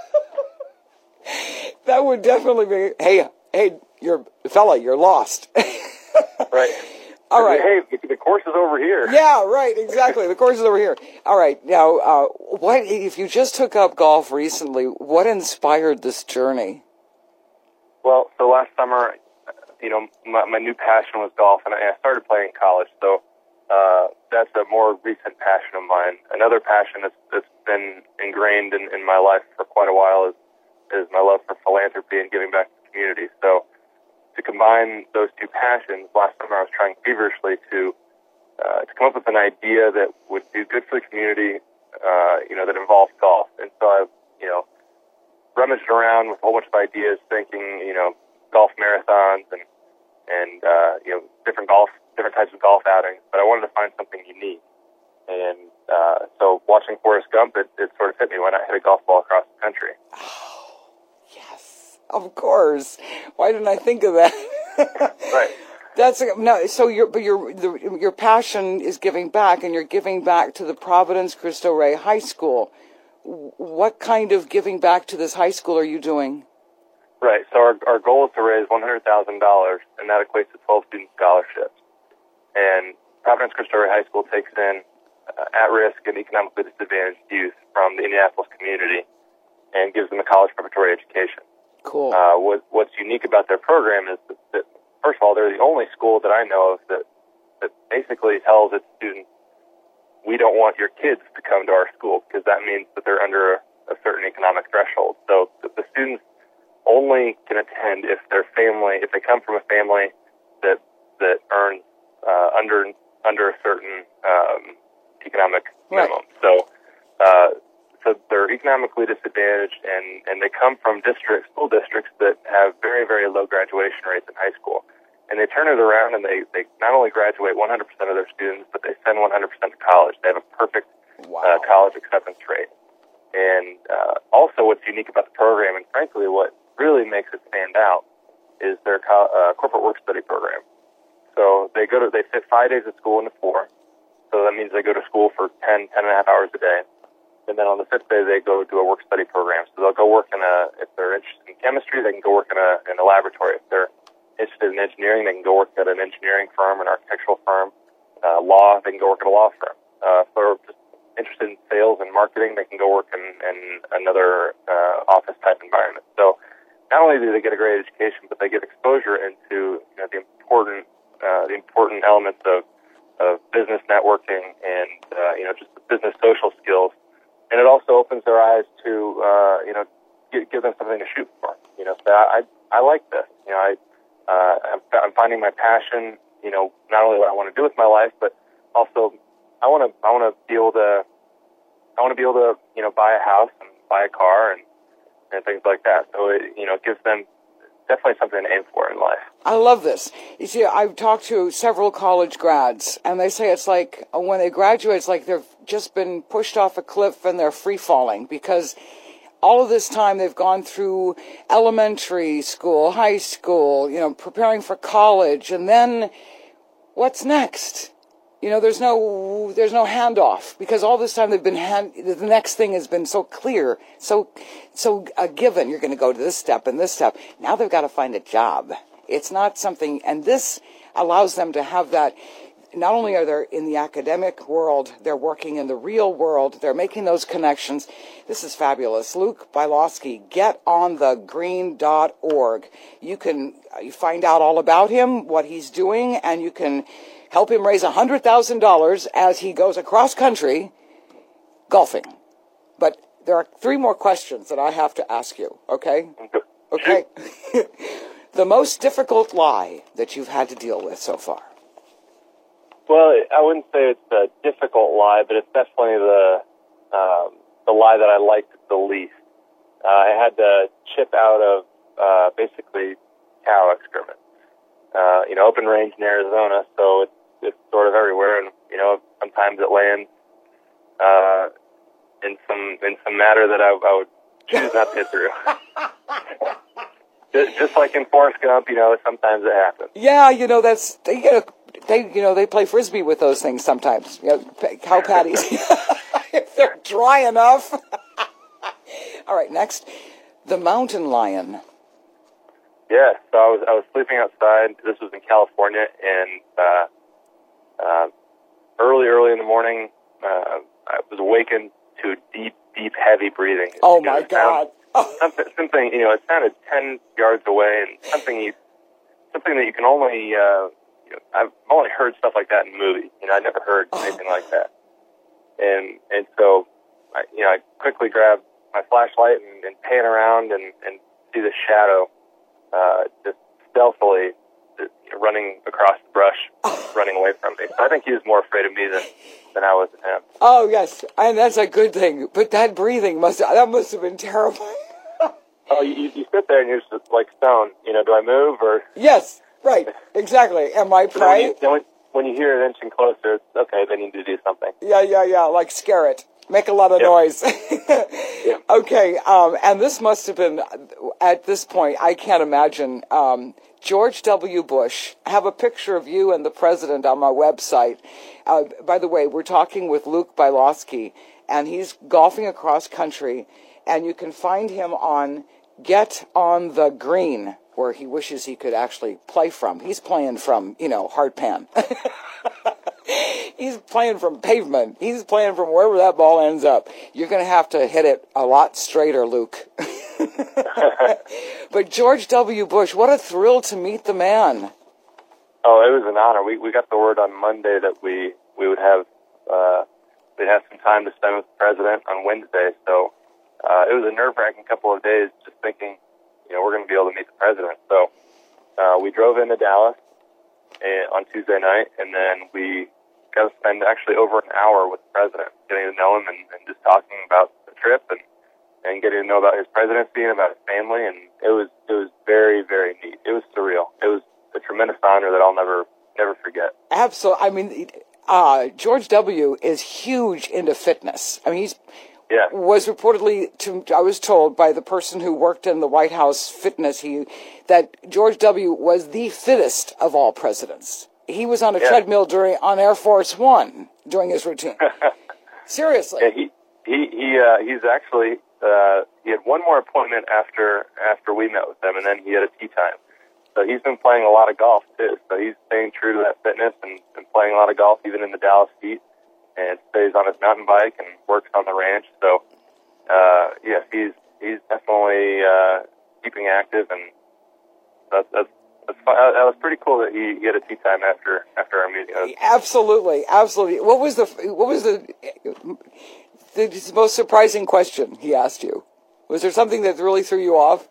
That would definitely be, hey, hey, you're, fella, you're lost. Right. All right. Hey, the course is over here. Yeah, right, exactly. The course is over here. All right. Now, uh, what if you just took up golf recently, what inspired this journey? Well, so last summer, you know, my, my new passion was golf, and I started playing in college. So uh, that's a more recent passion of mine. Another passion that's, that's been ingrained in, in my life for quite a while is, is my love for philanthropy and giving back to the community. So to combine those two passions, last summer I was trying feverishly to uh, to come up with an idea that would do good for the community, uh, you know, that involves golf. And so I, you know, rummaged around with a whole bunch of ideas, thinking, you know, golf marathons and and uh, you know, different golf, different types of golf outings. But I wanted to find something unique. And uh, so watching Forrest Gump, it, it sort of hit me when I hit a golf ball across the country. Oh, yes, of course. Why didn't I think of that? Right. That's no. So your but your the, your passion is giving back, and you're giving back to the Providence Cristo Rey High School. What kind of giving back to this high school are you doing? Right. So our our goal is to raise one hundred thousand dollars, and that equates to twelve student scholarships. And Providence Cristo Rey High School takes in uh, at-risk and economically disadvantaged youth from the Indianapolis community and gives them a college preparatory education. Cool. Uh, what, what's unique about their program is that, that, first of all, they're the only school that I know of that, that basically tells its students, we don't want your kids to come to our school, because that means that they're under a, a certain economic threshold. So the, the students only can attend if their family, if they come from a family that that earns uh, under under a certain um, economic minimum. Right. So, uh, so they're economically disadvantaged, and, and they come from districts, school districts that have very, very low graduation rates in high school. And they turn it around, and they, they not only graduate one hundred percent of their students, but they send one hundred percent to college. They have a perfect Wow. uh, college acceptance rate. And uh, also what's unique about the program, and frankly what really makes it stand out, is their co- uh, corporate work study program. So they go to, they fit five days of school into four. So that means they go to school for ten, ten and a half hours a day. And then on the fifth day, they go do a work study program. So they'll go work in a, if they're interested in chemistry, they can go work in a, in a laboratory. If they're interested in engineering, they can go work at an engineering firm, an architectural firm. Uh, law, they can go work at a law firm. Uh, if they're just interested in sales and marketing, they can go work in, in another uh, office-type environment. So not only do they get a great education, but they get exposure into, you know, the important uh, the important elements of, of business networking and, uh, you know, just the business social skills. And it also opens their eyes to, uh, you know, give, give them something to shoot for. You know, so I, I like this. You know, I, uh, I'm, I'm finding my passion, you know, not only what I want to do with my life, but also I want to, I want to be able to, I want to be able to, you know, buy a house and buy a car and, and things like that. So it, you know, it gives them definitely something to aim for in life. I love this. You see, I've talked to several college grads, and they say it's like when they graduate, it's like they've just been pushed off a cliff and they're free falling, because all of this time they've gone through elementary school, high school, you know, preparing for college, and then what's next? You know, there's no there's no handoff, because all this time they've been hand, the next thing has been so clear, so so a given. You're going to go to this step and this step. Now they've got to find a job. It's not something, and this allows them to have that. Not only are they in the academic world, they're working in the real world. They're making those connections. This is fabulous. Luke Biloski, get on the green dot org. You can find out all about him, what he's doing, and you can help him raise one hundred thousand dollars as he goes across country golfing. But there are three more questions that I have to ask you, okay? Okay. The most difficult lie that you've had to deal with so far? Well, I wouldn't say it's a difficult lie, but it's definitely the um, the lie that I liked the least. Uh, I had to chip out of uh, basically cow excrement. Uh, you know, open range in Arizona, so it's it's sort of everywhere, and you know, sometimes it lands uh, in some in some matter that I, I would choose not to hit through. just, just like in Forrest Gump, you know, sometimes it happens. Yeah, you know, that's they get a, they you know they play frisbee with those things sometimes. You know, cow patties. if they're dry enough. All right, next, the mountain lion. Yeah, so I was I was sleeping outside. This was in California, and uh, uh, early, early in the morning, uh, I was awakened to deep, deep, heavy breathing. Oh, you know, my God. Sounded, something, something, you know, it sounded ten yards away, and something you, something that you can only, uh, you know, I've only heard stuff like that in movies. You know, I never heard anything like that. And and so, I, you know, I quickly grabbed my flashlight and, and pan around and, and see the shadow uh, just stealthily just running across the brush, running away from me. So I think he was more afraid of me than, than I was of him. Oh, yes, and that's a good thing. But that breathing, must that must have been terrifying. Oh, you, you sit there and you're just like stone. You know, do I move or? Yes, right, exactly. Am I prey? When you, then when, when you hear it inching closer, it's okay, they need to do something. Yeah, yeah, yeah, like scare it. Make a lot of Yep. noise. Yep. Okay, um, and this must have been, at this point, I can't imagine, um, George W. Bush. I have a picture of you and the president on my website. Uh, by the way, we're talking with Luke Bylowski, and he's golfing across country, and you can find him on Get on the Green, where he wishes he could actually play from. He's playing from, you know, hard pan. He's playing from pavement. He's playing from wherever that ball ends up. You're going to have to hit it a lot straighter, Luke. But George W. Bush, what a thrill to meet the man. Oh, it was an honor. We we got the word on Monday that we we would have uh, we'd have some time to spend with the president on Wednesday. So uh, it was a nerve-wracking couple of days, just thinking, you know, we're going to be able to meet the president. So uh, we drove into Dallas uh, on Tuesday night, and then we got to spend actually over an hour with the president, getting to know him and, and just talking about the trip and, and getting to know about his presidency and about his family. And it was it was very, very neat. It was surreal. It was a tremendous honor that I'll never never forget. Absolutely. I mean, uh, George W. is huge into fitness. I mean, he's Yeah. was reportedly, to, I was told by the person who worked in the White House fitness, he that George W. was the fittest of all presidents. He was on a Yeah. treadmill during on Air Force One during his routine. Seriously. Yeah, he he he uh, he's actually uh, he had one more appointment after after we met with him, and then he had a tea time. So he's been playing a lot of golf too. So he's staying true to that fitness and, and playing a lot of golf, even in the Dallas heat, and stays on his mountain bike and works on the ranch. So uh, yes, he's he's definitely uh, keeping active, and that's that's. That's fun. That was pretty cool that he, he had a tea time after after our meeting. Was, Absolutely, absolutely. What was the what was the, the most surprising question he asked you? Was there something that really threw you off?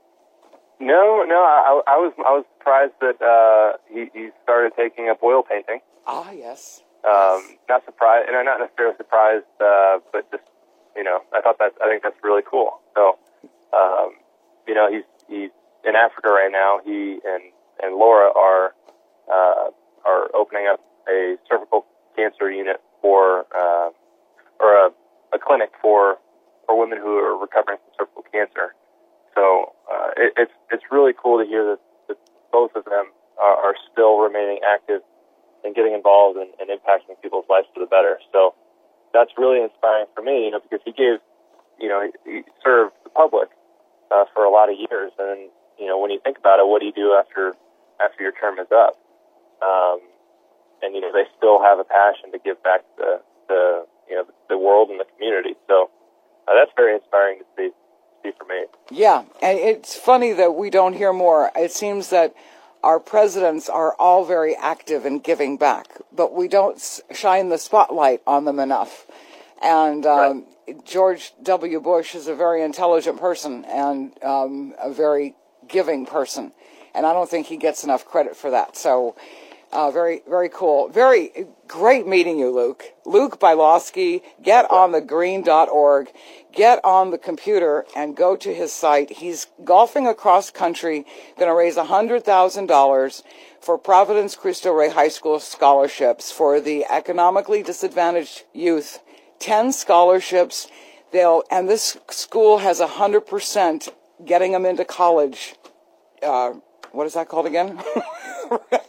no, no, I, I was I was surprised that uh, he he started taking up oil painting. Ah, yes. Um, not surprised, and I'm not necessarily surprised, uh, but just you know, I thought that I think that's really cool. So, um, you know, he's he's in Africa right now. He and and Laura are uh, are opening up a cervical cancer unit for uh, or a, a clinic for for women who are recovering from cervical cancer. So uh, it, it's it's really cool to hear that, that both of them are, are still remaining active and getting involved and, and impacting people's lives for the better. So that's really inspiring for me, you know, because he gave, you know, he, he served the public uh, for a lot of years, and you know, when you think about it, what do you do after after your term is up? Um, and you know, they still have a passion to give back to the you know the world and the community. So uh, that's very inspiring to see see for me. Yeah, and it's funny that we don't hear more. It seems that our presidents are all very active in giving back, but we don't shine the spotlight on them enough. And um, right. George W. Bush is a very intelligent person and um, a very giving person, and I don't think he gets enough credit for that. So uh, very, very cool. Very great meeting you, Luke. Luke Bylowski, get on the green dot org. Get on the computer and go to his site. He's golfing across country, going to raise one hundred thousand dollars for Providence Cristo Rey High School scholarships for the economically disadvantaged youth. Ten scholarships. They'll and this school has one hundred percent getting them into college. Uh, what is that called again?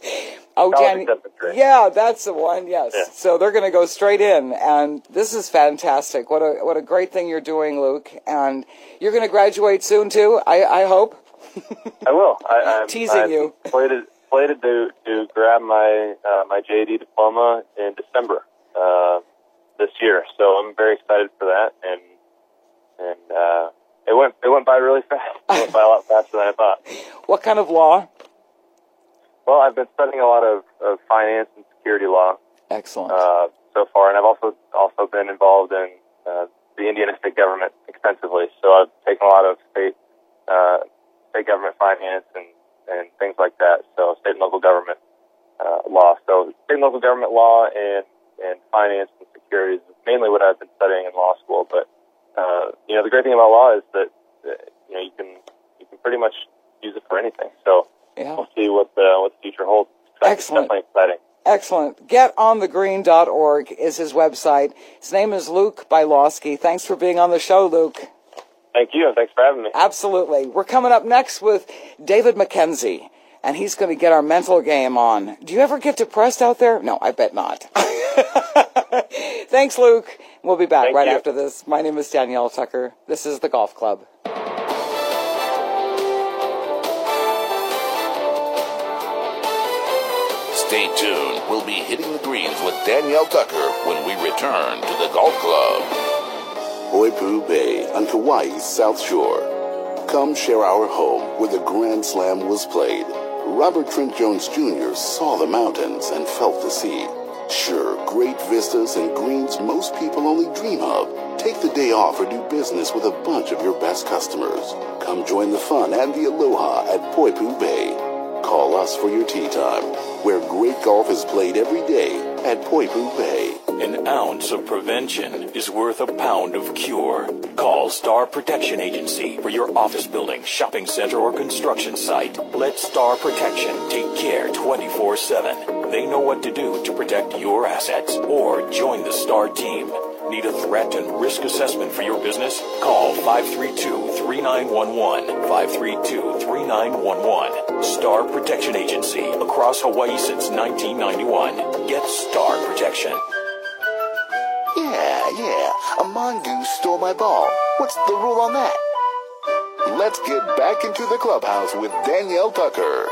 Oh, College Jan- acceptance rate. yeah, that's the one. Yes. Yeah. So they're going to go straight in, and this is fantastic. What a what a great thing you're doing, Luke. And you're going to graduate soon too. I I hope. I will. I, I'm Teasing I'm you. Slated, slated to to grab my uh, my J D diploma in December uh, this year. So I'm very excited for that, and and uh, it went it went by really fast. It went by a lot faster than I thought. What kind of law? Well, I've been studying a lot of, of finance and security law Excellent. uh, so far, and I've also also been involved in uh, the Indiana state government extensively. So I've taken a lot of state uh, state government finance and, and things like that. So state and local government uh, law. So state and local government law and and finance and security is mainly what I've been studying in law school. But uh, you know, the great thing about law is that uh, you know you can you can pretty much use it for anything. So. Yeah. We'll see what the, what the future holds. It's Excellent. definitely exciting. Excellent. get on the green dot org is his website. His name is Luke Bylowski. Thanks for being on the show, Luke. Thank you, and thanks for having me. Absolutely. We're coming up next with David McKenzie, and he's going to get our mental game on. Do you ever get depressed out there? No, I bet not. Thanks, Luke. We'll be back Thank right you. after this. My name is Danielle Tucker. This is the Golf Club. Stay tuned. We'll be hitting the greens with Danielle Tucker when we return to the Golf Club. Poipu Bay on Kauai's South Shore. Come share our home where the Grand Slam was played. Robert Trent Jones Junior saw the mountains and felt the sea. Sure, great vistas and greens most people only dream of. Take the day off or do business with a bunch of your best customers. Come join the fun and the aloha at Poipu Bay. Call us for your tee time, where great golf is played every day at Poipu Bay. An ounce of prevention is worth a pound of cure. Call Star Protection Agency for your office building, shopping center, or construction site. Let Star Protection take care twenty-four seven. They know what to do to protect your assets. Or join the Star team. Need a threat and risk assessment for your business? Call five three two, three nine one one, five three two, three nine one one. Star Protection Agency, across Hawaii since nineteen ninety-one. Get Star Protection. Yeah, yeah, a mongoose stole my ball. What's the rule on that? Let's get back into the clubhouse with Danielle Tucker.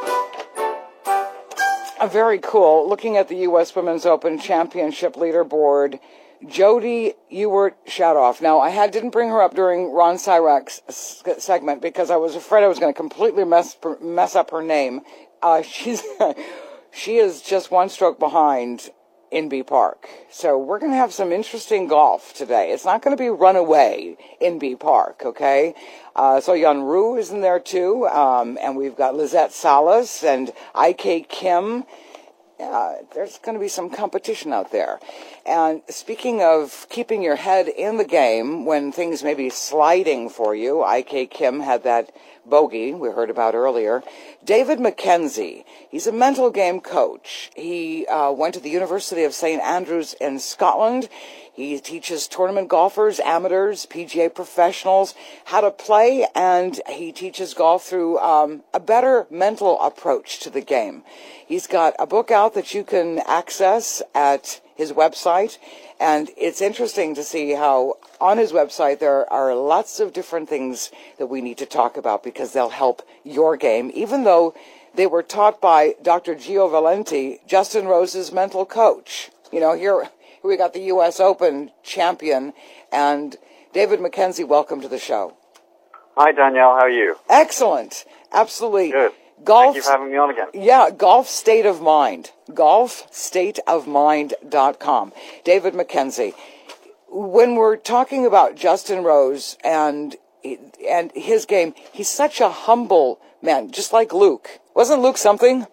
Uh, very cool. Looking at the U S Women's Open Championship leaderboard, Jody Ewart Shadoff. Now, I had didn't bring her up during Ron Cyrak's segment because I was afraid I was going to completely mess mess up her name. Uh, she's she is just one stroke behind Inbee Park. So we're going to have some interesting golf today. It's not going to be runaway Inbee Park, okay? Uh, so Yun Ryu is in there too, um, and we've got Lizette Salas and I K Kim. Uh, there's going to be some competition out there. And speaking of keeping your head in the game when things may be sliding for you, I K Kim had that bogey we heard about earlier. David McKenzie, he's a mental game coach. He uh, went to the University of Saint Andrews in Scotland. He teaches tournament golfers, amateurs, P G A professionals how to play, and he teaches golf through um, a better mental approach to the game. He's got a book out that you can access at his website, and it's interesting to see how on his website there are lots of different things that we need to talk about because they'll help your game, even though they were taught by Doctor Gio Valenti, Justin Rose's mental coach. You know, here we got the U S Open champion, and David McKenzie, welcome to the show. Hi, Danielle. How are you? Excellent. Absolutely. Good. Golf, Thank you for having me on again. Yeah, Golf State of Mind. golf state of mind dot com. David McKenzie. When we're talking about Justin Rose and and his game, he's such a humble man, just like Luke. Wasn't Luke something?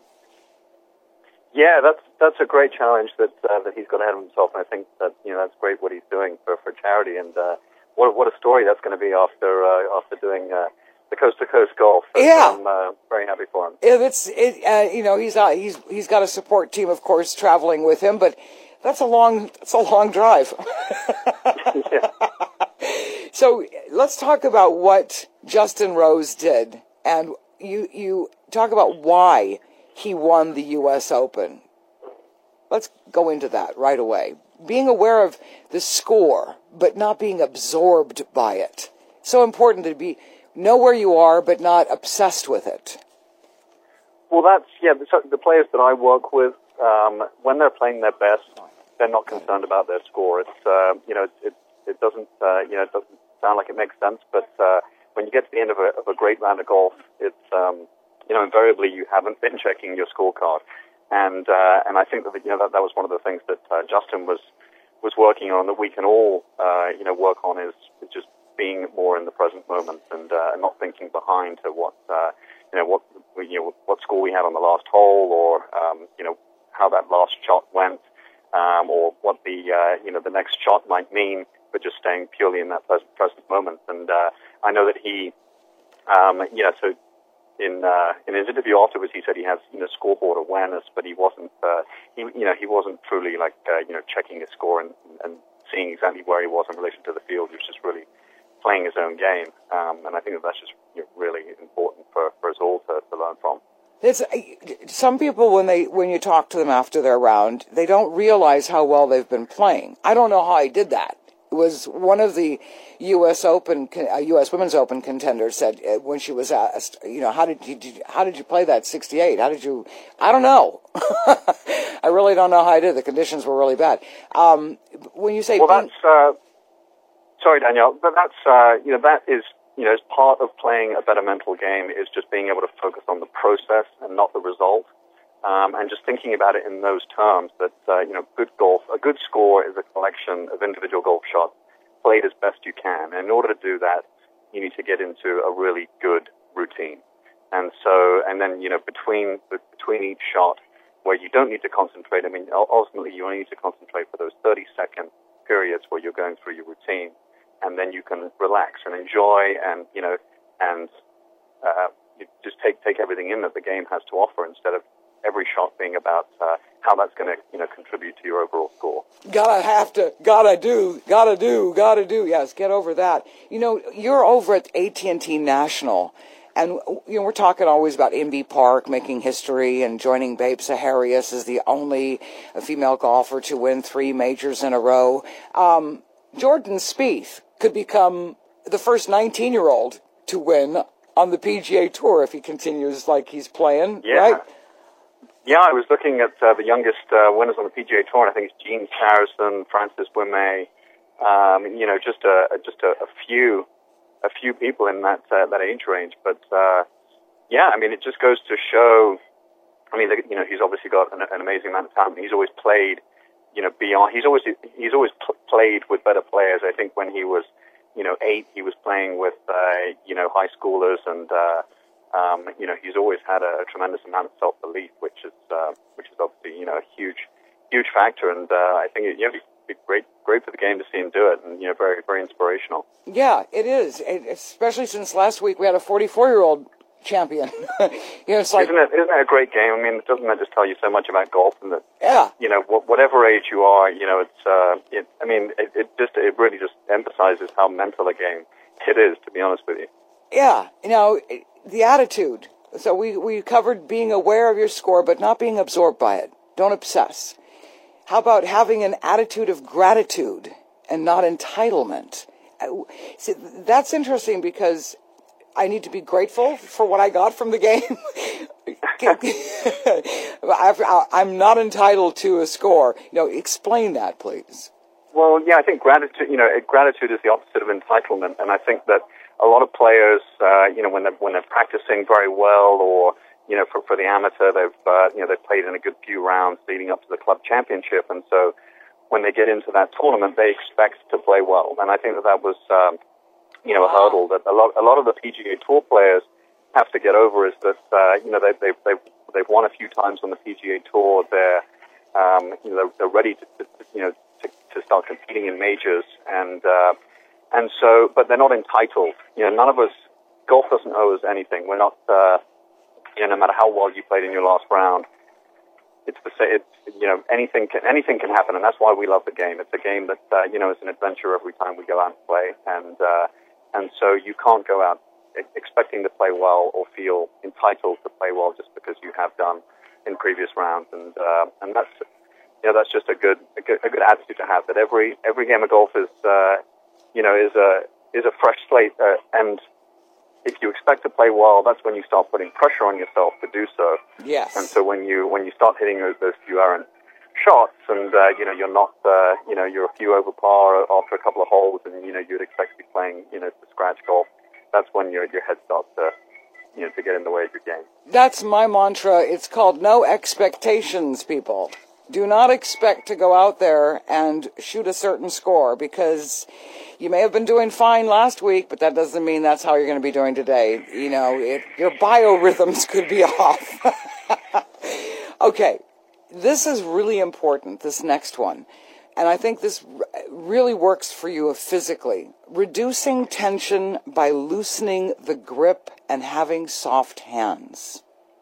Yeah, that's that's a great challenge that uh, that he's got ahead of himself, and I think that you know that's great what he's doing for, for charity, and uh, what what a story that's going to be after uh, after doing uh, the coast to coast golf. Yeah, I'm uh, very happy for him. It's it uh, you know he's uh, he's he's got a support team, of course, traveling with him, but that's a long that's a long drive. Yeah. So let's talk about what Justin Rose did, and you you talk about why he won the U S Open. Let's go into that right away. Being aware of the score, but not being absorbed by it. So important to be know where you are, but not obsessed with it. Well, that's, yeah, the, the players that I work with, um, when they're playing their best, they're not concerned about their score. It's, uh, you know, it, it doesn't, uh, you know, it doesn't sound like it makes sense, but uh, when you get to the end of a, of a great round of golf, it's, um, you know, invariably you haven't been checking your scorecard. And uh, and I think that, you know, that, that was one of the things that uh, Justin was was working on, that we can all, uh, you know, work on, is, is just being more in the present moment and uh, not thinking behind to what, uh, you know, what, you know, what score we had on the last hole, or, um, you know, how that last shot went, um, or what the, uh, you know, the next shot might mean, but just staying purely in that present, present moment. And uh, I know that he, um, you know, so in uh, in his interview afterwards, he said he has, you know, scoreboard awareness, but he wasn't, uh, he, you know, he wasn't truly like, uh, you know, checking his score and, and seeing exactly where he was in relation to the field. He was just really playing his own game, um, and I think that that's just, you know, really important for, for us all to, to learn from. It's, some people, when they when you talk to them after their round, they don't realize how well they've been playing. I don't know how I did that. It was one of the U S Open, uh, U S Women's Open contenders said, uh, when she was asked, you know, how did you did, how did you play that sixty-eight? How did you? I don't know. I really don't know how I did. The conditions were really bad. Um, when you say, well, being, that's uh, sorry, Danielle, but that's uh, you know, that is, you know, as part of playing a better mental game, is just being able to focus on the process and not the result. Um, and just thinking about it in those terms, that, uh, you know, good golf, a good score is a collection of individual golf shots played as best you can. And in order to do that, you need to get into a really good routine. And so, and then, you know, between, between each shot, where you don't need to concentrate, I mean, ultimately you only need to concentrate for those thirty second periods where you're going through your routine. And then you can relax and enjoy and, you know, and, uh, you just take, take everything in that the game has to offer, instead of every shot being about uh, how that's going to, you know, contribute to your overall score. Gotta have to, gotta do, gotta do, gotta do. Yes, get over that. You know, you're over at A T and T National, and you know we're talking always about Inbee Park making history and joining Babe Saharias as the only female golfer to win three majors in a row. Um, Jordan Spieth could become the first nineteen-year-old to win on the P G A Tour if he continues like he's playing, yeah. right? Yeah, I was looking at uh, the youngest uh, winners on the P G A Tour, and I think it's Gene Harrison, Francis Ouimet, um, you know, just a just a, a few a few people in that uh, that age range. But uh, yeah, I mean, it just goes to show. I mean, you know, he's obviously got an, an amazing amount of talent. He's always played, you know, beyond. He's always he's always pl- played with better players. I think when he was, you know, eight, he was playing with uh, you know, high schoolers, and uh, Um, you know, he's always had a, a tremendous amount of self-belief, which is uh, which is obviously, you know, a huge, huge factor. And uh, I think it, you know, it'd be great, great for the game to see him do it, and, you know, very, very inspirational. Yeah, it is, it, especially since last week we had a forty-four-year-old champion. You know, it's like, isn't it, isn't it a great game? I mean, doesn't that just tell you so much about golf? And that, yeah, you know, wh- whatever age you are, you know, it's, uh, it, I mean, it, it just, it really just emphasizes how mental a game it is, to be honest with you. Yeah, you know, the attitude. So we, we covered being aware of your score, but not being absorbed by it. Don't obsess. How about having an attitude of gratitude and not entitlement? See, that's interesting, because I need to be grateful for what I got from the game. I'm not entitled to a score. You know, explain that, please. Well, yeah, I think gratitude, you know, gratitude is the opposite of entitlement, and I think that a lot of players, uh, you know, when they're, when they're practicing very well, or, you know, for, for the amateur, they've, uh, you know, they've played in a good few rounds leading up to the club championship, and so when they get into that tournament, they expect to play well, and I think that that was, um, you know, a hurdle that a lot, a lot of the P G A Tour players have to get over, is that, uh, you know, they, they've, they've, they've won a few times on the P G A Tour, they're, um, you know, they're, they're ready to, to, you know, to, to start competing in majors, and, uh, And so, but they're not entitled. You know, none of us, golf doesn't owe us anything. We're not, uh, you know, no matter how well you played in your last round, it's the same, it's, you know, anything can, anything can happen, and that's why we love the game. It's a game that, uh, you know, is an adventure every time we go out and play, and, uh, and so you can't go out expecting to play well or feel entitled to play well just because you have done in previous rounds, and uh, and that's you know that's just a good, a good a good attitude to have. That every every game of golf is uh, you know is a is a fresh slate, uh, and if you expect to play well, that's when you start putting pressure on yourself to do so. Yes. And so when you when you start hitting those, those few errant shots, and uh, you know you're not uh, you know you're a few over par after a couple of holes, and you know you'd expect to be playing you know to scratch golf. That's when your your head starts to you know to get in the way of your game. That's my mantra. It's called no expectations, people. Do not expect to go out there and shoot a certain score, because you may have been doing fine last week, but that doesn't mean that's how you're going to be doing today. You know, it, your biorhythms could be off. Okay, this is really important, this next one. And I think this really works for you physically. Reducing tension by loosening the grip and having soft hands.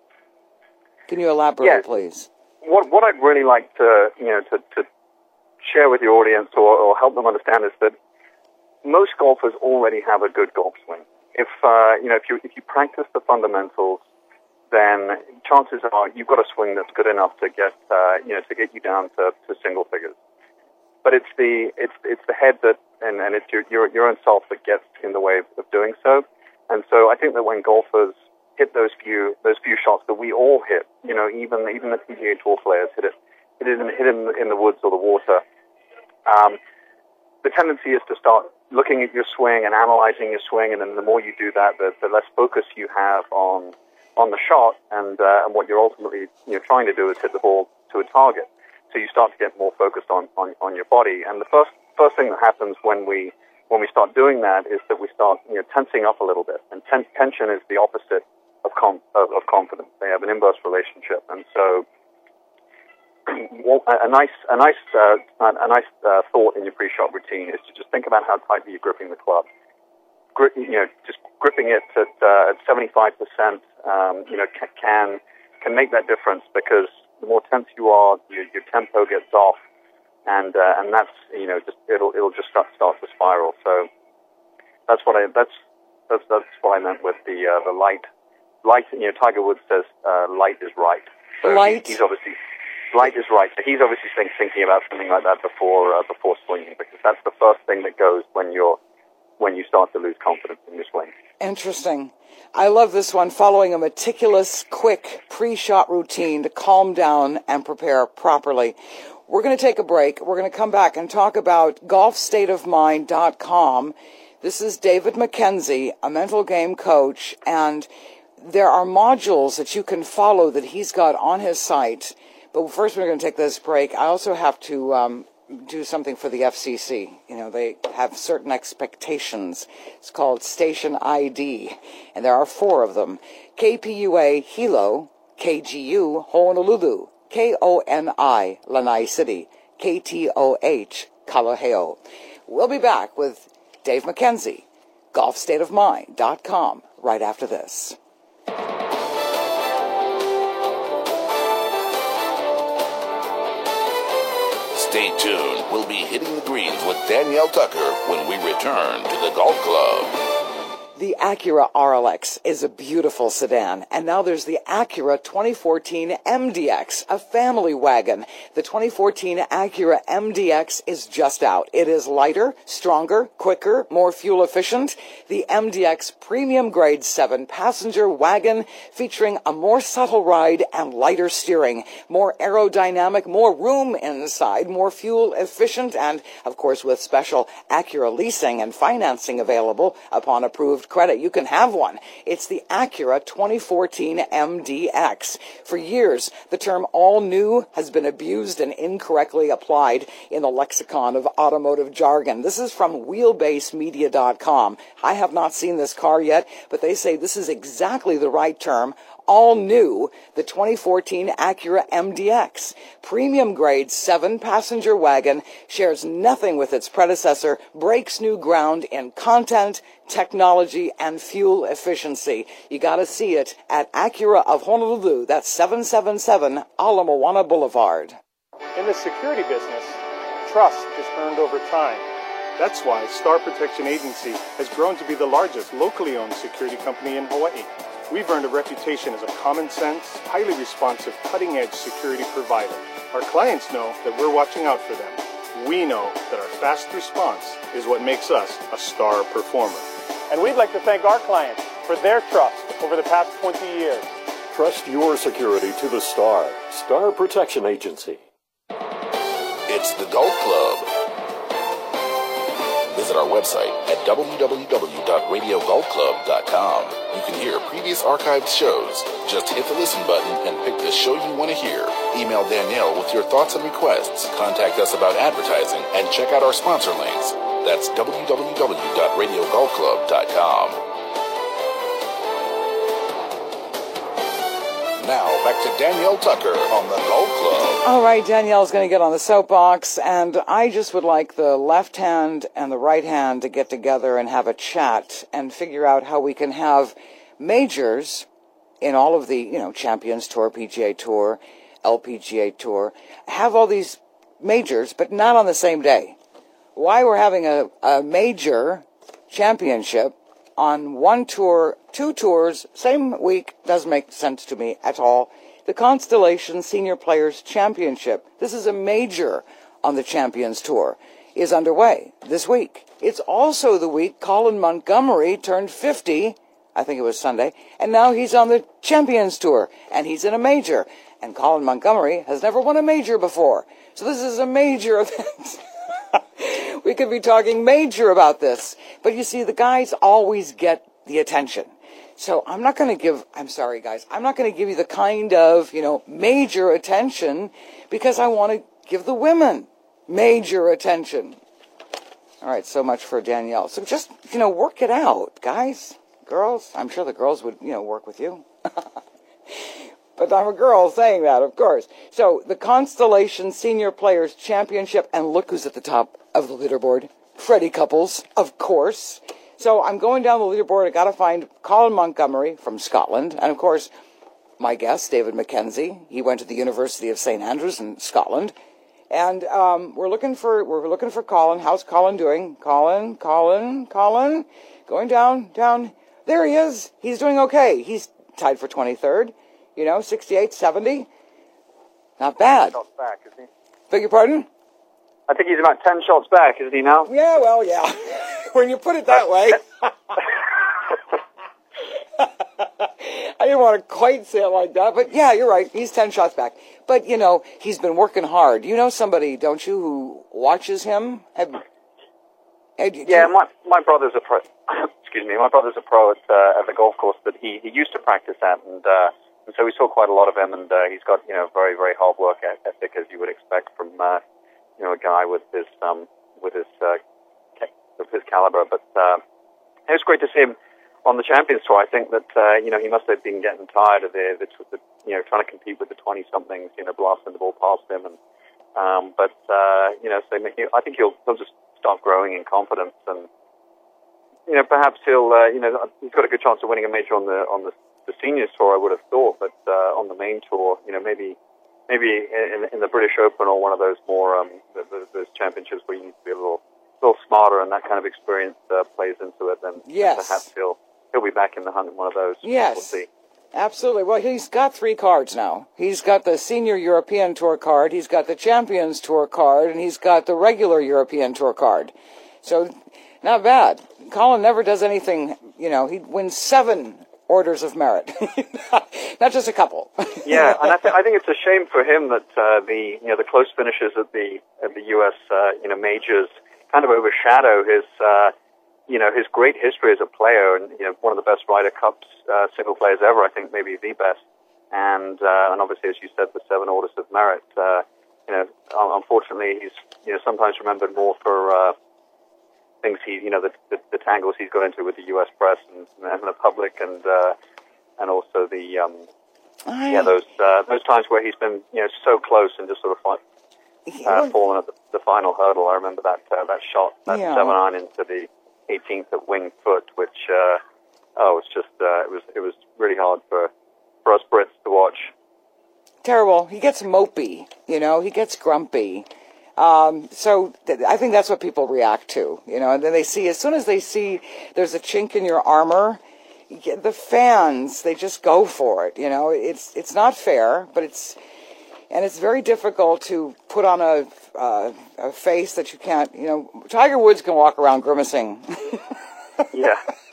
Can you elaborate, yes. please? What what I'd really like to you know to, to share with your audience or, or help them understand is that most golfers already have a good golf swing. If uh, you know if you if you practice the fundamentals, then chances are you've got a swing that's good enough to get uh, you know to get you down to, to single figures. But it's the it's it's the head that and, and it's your, your your own self that gets in the way of, of doing so. And so I think that when golfers hit those few those few shots that we all hit, you know, even even the P G A Tour players hit it, hit it in, hit in, in the woods or the water. Um, the tendency is to start looking at your swing and analyzing your swing, and then the more you do that, the, the less focus you have on on the shot, and uh, and what you're ultimately you know trying to do is hit the ball to a target. So you start to get more focused on, on, on your body. And the first first thing that happens when we when we start doing that is that we start you know tensing up a little bit. And ten, tension is the opposite of, com, of of confidence. They have an inverse relationship. And so a nice a nice uh, a nice uh, thought in your pre-shot routine is to just think about how tightly you're gripping the club. Grip, you know, just gripping it at uh, at seventy-five percent, um, you know, can can make that difference, because the more tense you are, your, your tempo gets off, and uh, and that's you know just it'll it'll just start start to spiral. So that's what I that's that's that's what I meant with the uh, the light light. You know, Tiger Woods says uh, light is right. So light. He, he's obviously light is right. So he's obviously think, thinking about something like that before uh, before swinging, because that's the first thing that goes when you're when you start to lose confidence in your swing. Interesting. I love this one, following a meticulous, quick pre-shot routine to calm down and prepare properly. We're going to take a break. We're going to come back and talk about golf state of mind dot com. This is David McKenzie, a mental game coach, and there are modules that you can follow that he's got on his site. But first, we're going to take this break. I also have to um, do something for the F C C. You know, they have certain expectations. It's called Station I D, and there are four of them. K P U A Hilo, K G U Honolulu, K O N I Lanai City, K T O H Kalaheo. We'll be back with Dave McKenzie, golf state of mind dot com, right after this. Stay tuned. We'll be hitting the greens with Danielle Tucker when we return to the Golf Club. The Acura R L X is a beautiful sedan, and now there's the Acura twenty fourteen M D X, a family wagon. The twenty fourteen Acura M D X is just out. It is lighter, stronger, quicker, more fuel efficient. The M D X Premium Grade seven passenger wagon, featuring a more subtle ride and lighter steering, more aerodynamic, more room inside, more fuel efficient, and of course with special Acura leasing and financing available upon approved credit. You can have one. It's the Acura twenty fourteen M D X. For years, the term all new has been abused and incorrectly applied in the lexicon of automotive jargon. This is from wheelbase media dot com. I have not seen this car yet, but they say this is exactly the right term. All new, the twenty fourteen Acura M D X. Premium grade seven passenger wagon, shares nothing with its predecessor, breaks new ground in content, technology, and fuel efficiency. You got to see it at Acura of Honolulu. That's seven seven seven Ala Moana Boulevard. In the security business, trust is earned over time. That's why Star Protection Agency has grown to be the largest locally owned security company in Hawaii. we've earned a reputation as a common-sense, highly responsive, cutting-edge security provider. Our clients know that we're watching out for them. We know that our fast response is what makes us a star performer. And we'd like to thank our clients for their trust over the past twenty years. Trust your security to the Star. Star Protection Agency. It's the Golf Club. Visit our website at w w w dot radio golf club dot com. You can hear previous archived shows. Just hit the listen button and pick the show you want to hear. Email Danielle with your thoughts and requests. Contact us about advertising and check out our sponsor links. That's w w w dot radio golf club dot com. Now, back to Danielle Tucker on the Golf Club. All right, Danielle's going to get on the soapbox, and I just would like the left hand and the right hand to get together and have a chat and figure out how we can have majors in all of the, you know, Champions Tour, P G A Tour, L P G A Tour, have all these majors, but not on the same day. Why we're having a, a major championship on one tour, two tours, same week, doesn't make sense to me at all. The Constellation Senior Players Championship, this is a major on the Champions Tour, is underway this week. It's also the week Colin Montgomery turned fifty, I think it was Sunday, and now he's on the Champions Tour, and he's in a major. And Colin Montgomery has never won a major before. So this is a major event. We could be talking major about this. But you see, the guys always get the attention. So I'm not going to give, I'm sorry, guys, I'm not going to give you the kind of, you know, major attention because I want to give the women major attention. All right, so much for Danielle. So just, you know, work it out, guys, girls. I'm sure the girls would, you know, work with you. But I'm a girl saying that, of course. So the Constellation Senior Players Championship, and look who's at the top of the leaderboard. Freddie Couples, of course. So I'm going down the leaderboard. I got to find Colin Montgomery from Scotland. And, of course, my guest, David McKenzie. He went to the University of Saint Andrews in Scotland. And um, we're looking for we're looking for Colin. How's Colin doing? Colin, Colin, Colin. Going down, down. There he is. He's doing okay. He's tied for twenty-third. You know, sixty-eight, seventy. Not bad. Shots back, is he? Beg your pardon? I think he's about ten shots back, isn't he now? Yeah, well, yeah. When you put it that way. I didn't want to quite say it like that, but yeah, you're right. He's ten shots back. But, you know, he's been working hard. You know somebody, don't you, who watches him? Have, have, yeah, my my brother's a pro. Excuse me, my brother's a pro at, uh, at the golf course that he, he used to practice at, and uh, and so we saw quite a lot of him. And uh, he's got, you know, very very hard work ethic, as you would expect from uh, you know, a guy with his um with his uh, with his caliber. But uh, it was great to see him on the Champions Tour. I think that uh, you know, he must have been getting tired of the, the, the you know, trying to compete with the twenty-somethings, you know, blasting the ball past him. And um, but uh, you know, so he, I think he'll he'll just start growing in confidence, and you know, perhaps he'll uh, you know, he's got a good chance of winning a major on the on the, the Seniors Tour, I would have thought. But uh, on the main tour, you know, maybe maybe in, in the British Open or one of those more um, the, the, those championships where you need to be a little little smarter, and that kind of experience uh, plays into it. Then yes. perhaps he'll. He'll be back in the hunt in one of those. Yes, we'll see. Absolutely. Well, he's got three cards now. He's got the Senior European Tour card, he's got the Champions Tour card, and he's got the regular European Tour card. So, not bad. Colin never does anything, you know, he wins seven orders of merit, not just a couple. Yeah, and I, th- I think it's a shame for him that uh, the you know the close finishes at the at the U S uh, you know majors kind of overshadow his. Uh, You know, his great history as a player, and you know, one of the best Ryder Cups uh, single players ever. I think maybe the best, and uh, and obviously, as you said, the seven orders of merit. Uh, you know, unfortunately, he's you know sometimes remembered more for uh, things he you know the, the the tangles he's got into with the U S press and, and the public, and uh, and also the um, I... yeah those uh, those times where he's been you know so close and just sort of uh, yeah. fallen at the, the final hurdle. I remember that uh, that shot, that yeah. seven iron into the eighteenth at Winged Foot, which uh, oh, it's just uh, it was it was really hard for for us Brits to watch. Terrible. He gets mopey, you know. He gets grumpy. Um, so th- I think that's what people react to, you know. And then they see, as soon as they see there's a chink in your armor, the fans, they just go for it. You know, it's it's not fair, but it's and it's very difficult to put on a uh, a face that you can't. You know, Tiger Woods can walk around grimacing. Yeah.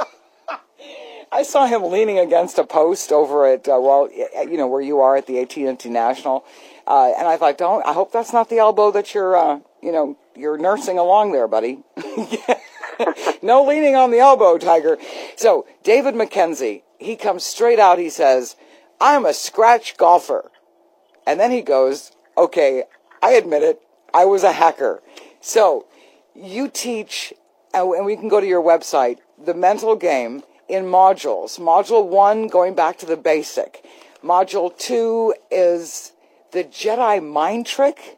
I saw him leaning against a post over at uh, well, you know, where you are at the A T and T National, uh, and I thought, don't. I hope that's not the elbow that you're, uh, you know, you're nursing along there, buddy. No leaning on the elbow, Tiger. So David McKenzie, he comes straight out. He says, "I'm a scratch golfer," and then he goes, "Okay, I admit it. I was a hacker." So you teach, and we can go to your website, the mental game in modules. Module one, going back to the basic. Module two is the Jedi mind trick.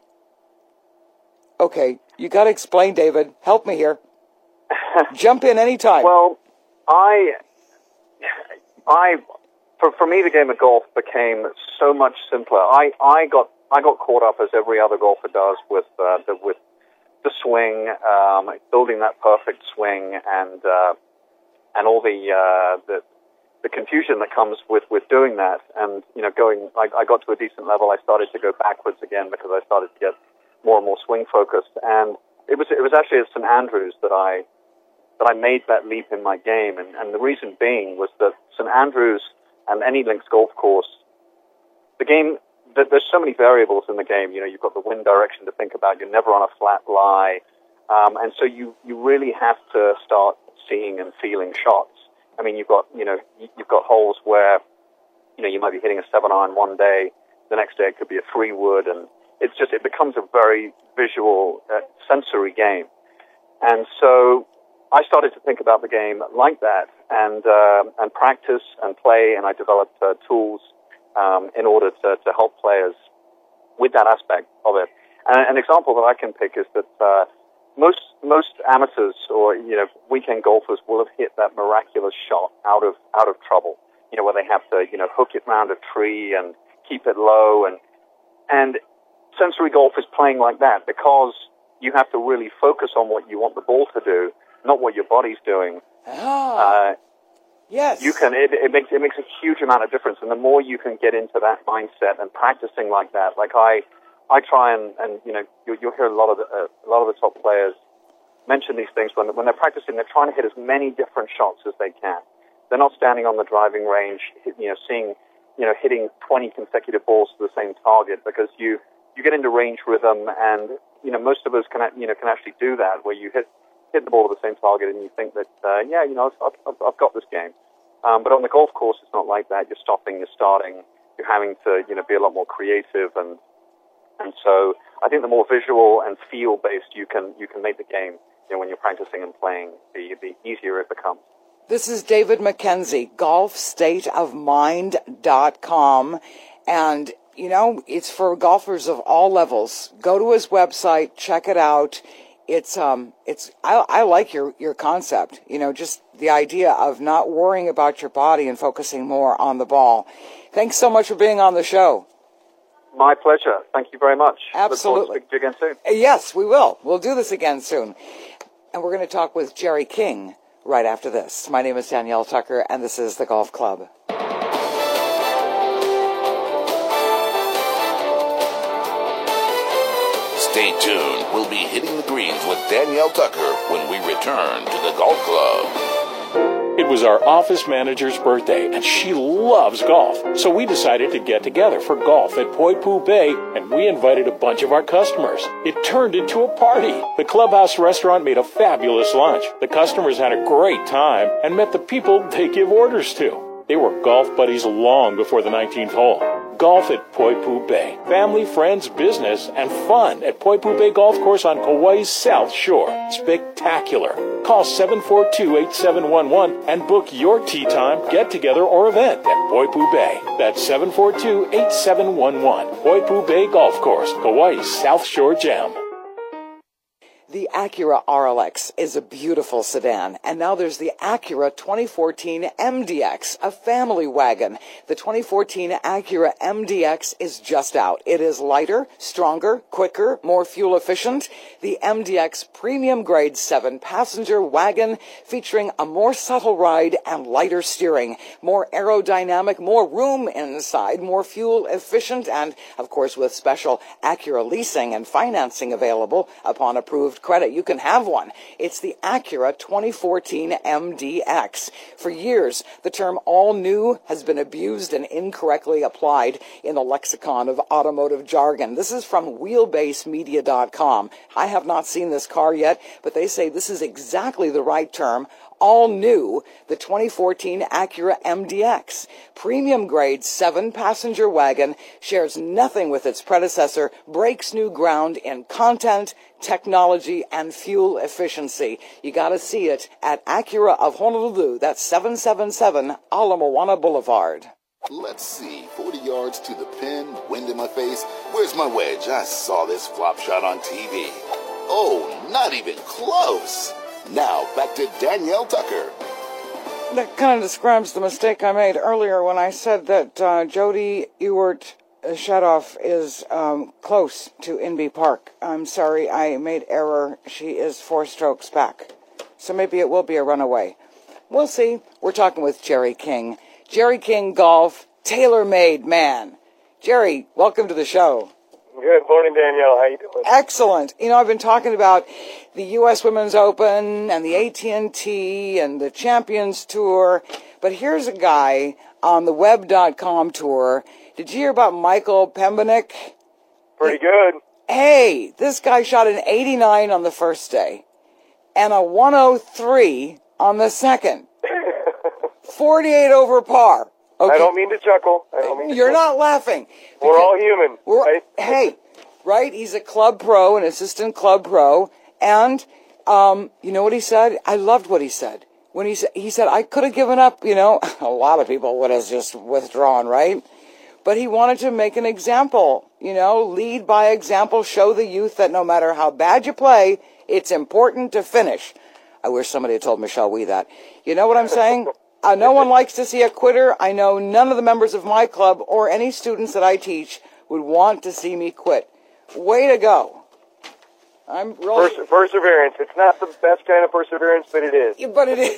Okay, you got to explain, David. Help me here. Jump in anytime. Well, I, I, for for me, the game of golf became so much simpler. I, I got I got caught up, as every other golfer does, with uh, the with the swing, um, building that perfect swing, and uh, and all the uh, the the confusion that comes with, with doing that. And you know, going, I, I got to a decent level. I started to go backwards again because I started to get more and more swing focused. And it was it was actually at Saint Andrews that I that I made that leap in my game. And, and the reason being was that Saint Andrews and any links golf course, the game, there's so many variables in the game. You know, you've got the wind direction to think about. You're never on a flat lie. Um, and so you, you really have to start seeing and feeling shots. I mean, you've got, you know, you've got holes where, you know, you might be hitting a seven iron one day. The next day it could be a three wood. And it's just, it becomes a very visual, uh, sensory game. And so I started to think about the game like that and, uh, and practice and play. And I developed uh, tools Um, in order to, to help players with that aspect of it. And an example that I can pick is that uh, most most amateurs or you know weekend golfers will have hit that miraculous shot out of out of trouble. You know where they have to you know hook it round a tree and keep it low, and and sensory golf is playing like that because you have to really focus on what you want the ball to do, not what your body's doing. Ah. Uh, Yes. You can, it, it makes, it makes a huge amount of difference. And the more you can get into that mindset and practicing like that, like I, I try and, and, you know, you, you'll hear a lot of the, uh, a lot of the top players mention these things when, when they're practicing, they're trying to hit as many different shots as they can. They're not standing on the driving range, you know, seeing, you know, hitting twenty consecutive balls to the same target because you, you get into range rhythm and, you know, most of us can, you know, can actually do that where you hit, hit the ball to the same target and you think that, uh, yeah, you know, I've, I've, I've got this game. Um, but on the golf course, it's not like that. You're stopping, you're starting, you're having to, you know, be a lot more creative. And and so I think the more visual and feel-based you can you can make the game, you know, when you're practicing and playing, the, the easier it becomes. This is David McKenzie, golf state of mind dot com. And, you know, it's for golfers of all levels. Go to his website, check it out. It's um, it's I, I like your, your concept, you know, just the idea of not worrying about your body and focusing more on the ball. Thanks so much for being on the show. My pleasure. Thank you very much. Absolutely. Look forward to speaking to you again soon. Yes, we will. We'll do this again soon. And we're going to talk with Jerry King right after this. My name is Danielle Tucker, and this is The Golf Club. Stay tuned. We'll be hitting the greens with Danielle Tucker when we return to the Golf Club. It was our office manager's birthday, and she loves golf. So we decided to get together for golf at Poipu Bay, and we invited a bunch of our customers. It turned into a party. The Clubhouse restaurant made a fabulous lunch. The customers had a great time and met the people they give orders to. They were golf buddies long before the nineteenth hole. Golf at Poipu Bay. Family, friends, business, and fun at Poipu Bay Golf Course on Kauai's South Shore. Spectacular. Call seven four two, eight seven one one and book your tee time, get-together, or event at Poipu Bay. That's seven four two, eight seven one one. Poipu Bay Golf Course, Kauai's South Shore Gem. The Acura R L X is a beautiful sedan, and now there's the Acura twenty fourteen M D X, a family wagon. The twenty fourteen Acura M D X is just out. It is lighter, stronger, quicker, more fuel efficient. The M D X premium grade seven passenger wagon featuring a more subtle ride and lighter steering, more aerodynamic, more room inside, more fuel efficient, and of course with special Acura leasing and financing available upon approved credit. You can have one. It's the Acura twenty fourteen M D X. For years, the term all new has been abused and incorrectly applied in the lexicon of automotive jargon. This is from wheelbase media dot com. I have not seen this car yet, but they say this is exactly the right term. All new, the twenty fourteen Acura M D X. Premium grade seven passenger wagon, shares nothing with its predecessor, breaks new ground in content, technology, and fuel efficiency. You gotta see it at Acura of Honolulu. That's seven seven seven Ala Moana Boulevard. Let's see, forty yards to the pin, wind in my face. Where's my wedge? I saw this flop shot on T V. Oh, not even close. Now, back to Danielle Tucker. That kind of describes the mistake I made earlier when I said that uh, Jody Ewart Shadoff is um, close to Inby Park. I'm sorry, I made error. She is four strokes back. So maybe it will be a runaway. We'll see. We're talking with Jerry King. Jerry King Golf, tailor-made man. Jerry, welcome to the show. Good morning, Danielle. How you doing? Excellent. You know, I've been talking about the U S Women's Open and the A T and T and the Champions Tour, but here's a guy on the web dot com tour. Did you hear about Michael Pembernick? Pretty good. Hey, this guy shot an eighty-nine on the first day and a one oh three on the second. forty-eight over par. Okay. I don't mean to chuckle. I don't mean to You're chuckle. not laughing. We're all human. We're, right? Hey, right? He's a club pro, an assistant club pro. And, um, you know what he said? I loved what he said. When he said, he said, I could have given up, you know, a lot of people would have just withdrawn, right? But he wanted to make an example, you know, lead by example, show the youth that no matter how bad you play, it's important to finish. I wish somebody had told Michelle Wee that. You know what I'm saying? Uh, no one likes to see a quitter. I know none of the members of my club or any students that I teach would want to see me quit. Way to go. I'm really... Perse- perseverance. It's not the best kind of perseverance, but it is. But it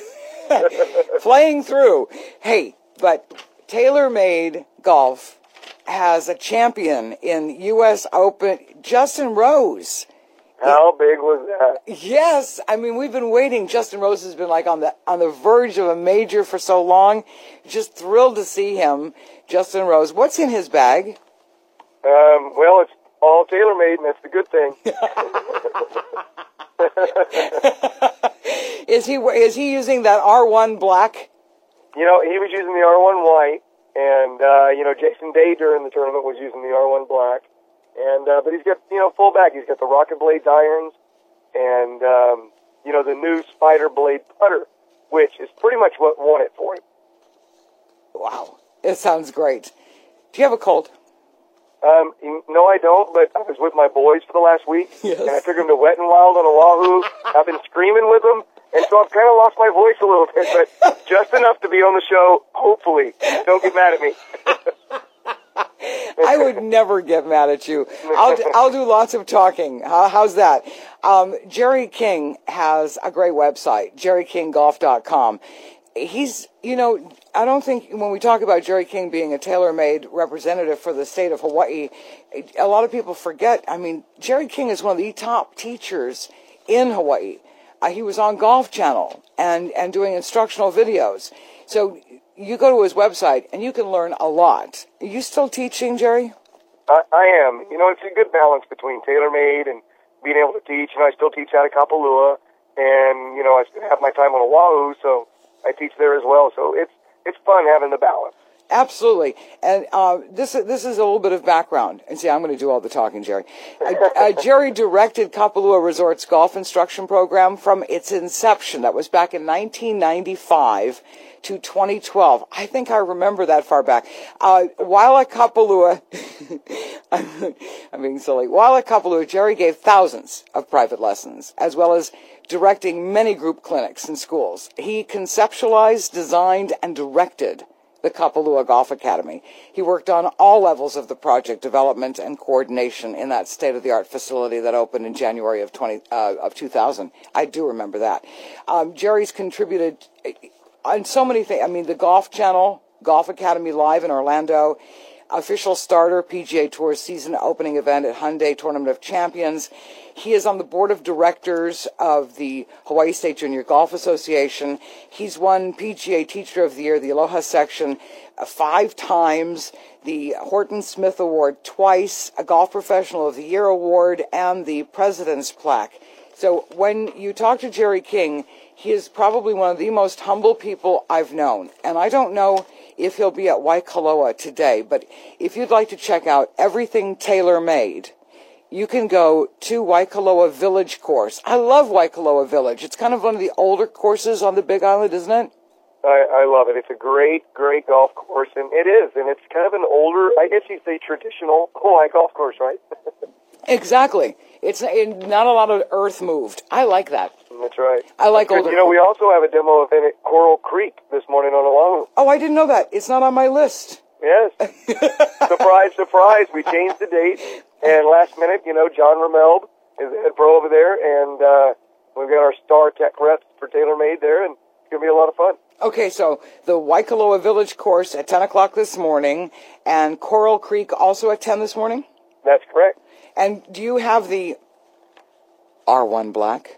is. Playing through. Hey, but TaylorMade Golf has a champion in U S Open, Justin Rose. How big was that? Yes, I mean we've been waiting. Justin Rose has been like on the on the verge of a major for so long. Just thrilled to see him, Justin Rose. What's in his bag? Um, well, it's all TaylorMade, and that's the good thing. is he is he using that R one black? You know, he was using the R one white, and uh, you know, Jason Day during the tournament was using the R one black. And uh, but he's got, you know, full back. He's got the Rocket Blades irons and, um, you know, the new Spider Blade putter, which is pretty much what won it for him. Wow. It sounds great. Do you have a cold? Um, no, I don't, but I was with my boys for the last week, yes. and I took them to Wet n Wild on Oahu. I've been screaming with them, and so I've kind of lost my voice a little bit, but just enough to be on the show, hopefully. Don't get mad at me. I would never get mad at you. I'll I'll do lots of talking. How, how's that? Um, Jerry King has a great website, jerry king golf dot com. He's, you know, I don't think when we talk about Jerry King being a tailor-made representative for the state of Hawaii, a lot of people forget. I mean, Jerry King is one of the top teachers in Hawaii. Uh, he was on Golf Channel and, and doing instructional videos. So you go to his website and you can learn a lot. Are you still teaching, Jerry? I, I am. You know, it's a good balance between tailor-made and being able to teach. You know, I still teach out of Kapalua, and, you know, I have my time on Oahu, so I teach there as well. So it's it's fun having the balance. Absolutely. And uh, this, this is a little bit of background. And see, I'm going to do all the talking, Jerry. Uh, uh, Jerry directed Kapalua Resort's golf instruction program from its inception. That was back in nineteen ninety-five to twenty twelve. I think I remember that far back. Uh, while at Kapalua, I'm, I'm being silly. While at Kapalua, Jerry gave thousands of private lessons, as well as directing many group clinics in schools. He conceptualized, designed, and directed the Kapalua Golf Academy. He worked on all levels of the project development and coordination in that state-of-the-art facility that opened in January of twenty uh, of two thousand. I do remember that. Um, Jerry's contributed on so many things. I mean, the Golf Channel, Golf Academy Live in Orlando, official starter P G A Tour season opening event at Hyundai Tournament of Champions. He is on the board of directors of the Hawaii State Junior Golf Association. He's won P G A Teacher of the Year, the Aloha section, uh, five times, the Horton Smith Award twice, a Golf Professional of the Year Award, and the President's Plaque. So when you talk to Jerry King, he is probably one of the most humble people I've known. And I don't know if he'll be at Waikoloa today, but if you'd like to check out everything tailor-made, you can go to Waikoloa Village course. I love Waikoloa Village. It's kind of one of the older courses on the Big Island, isn't it? I, I love it. It's a great, great golf course, and it is, and it's kind of an older, I guess you'd say traditional Hawaii golf course, right? Exactly. It's not a lot of earth moved. I like that. That's right. I like older. You know, we also have a demo event at Coral Creek this morning on Oahu. Oh, I didn't know that. It's not on my list. Yes. Surprise, surprise. We changed the date, and last minute, you know, John Rameld is the head pro over there, and uh, we've got our star tech reps for TaylorMade there, and it's going to be a lot of fun. Okay, so the Waikoloa Village course at ten o'clock this morning, and Coral Creek also at ten this morning? That's correct. And do you have the R one Black?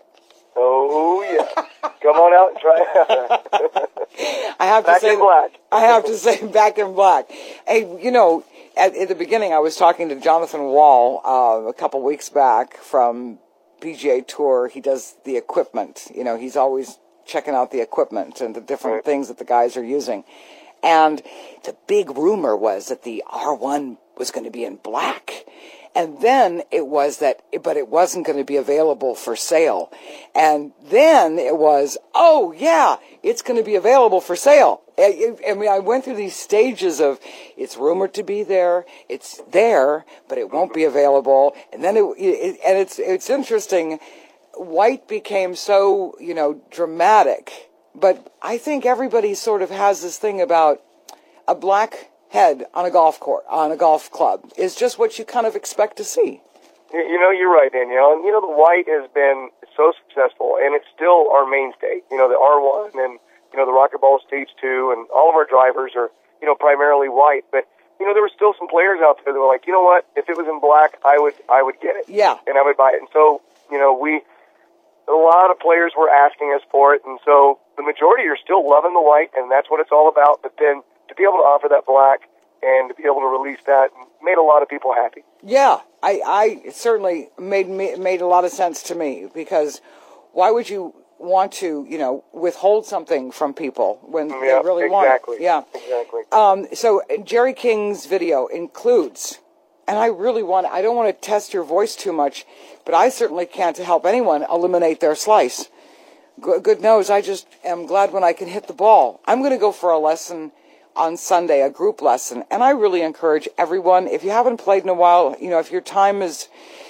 Oh, yeah. Come on out and try it. I have to back say, in black. I have to say, back in black. Hey, you know, at, at the beginning, I was talking to Jonathan Wall uh, a couple weeks back from P G A Tour. He does the equipment. You know, he's always checking out the equipment and the different right. things that the guys are using. And the big rumor was that the R one was going to be in black. And then it was that, but it wasn't going to be available for sale. And then it was, oh yeah, it's going to be available for sale. I, I mean, I went through these stages of, it's rumored to be there, it's there, but it won't be available. And then it, it and it's, it's interesting, white became so, you know, dramatic. But I think everybody sort of has this thing about a black head on a golf court, on a golf club, is just what you kind of expect to see. You know, you're right, Danielle. And, you know, the white has been so successful, and it's still our mainstay. You know, the R one and, you know, the Rocket Ball Stage two, and all of our drivers are, you know, primarily white. But, you know, there were still some players out there that were like, you know what, if it was in black, I would I would get it. Yeah. And I would buy it. And so, you know, we, a lot of players were asking us for it, and so the majority are still loving the white, and that's what it's all about. But then to be able to offer that black and to be able to release that made a lot of people happy. Yeah, I, I it certainly made me, made a lot of sense to me, because why would you want to, you know, withhold something from people when yeah, they really exactly. want it? Yeah, exactly. Um, so Jerry King's video includes, and I really want, I don't want to test your voice too much, but I certainly can't help anyone eliminate their slice. Good knows, I just am glad when I can hit the ball. I'm going to go for a lesson on Sunday, a group lesson, and I really encourage everyone, if you haven't played in a while, you know, if your time is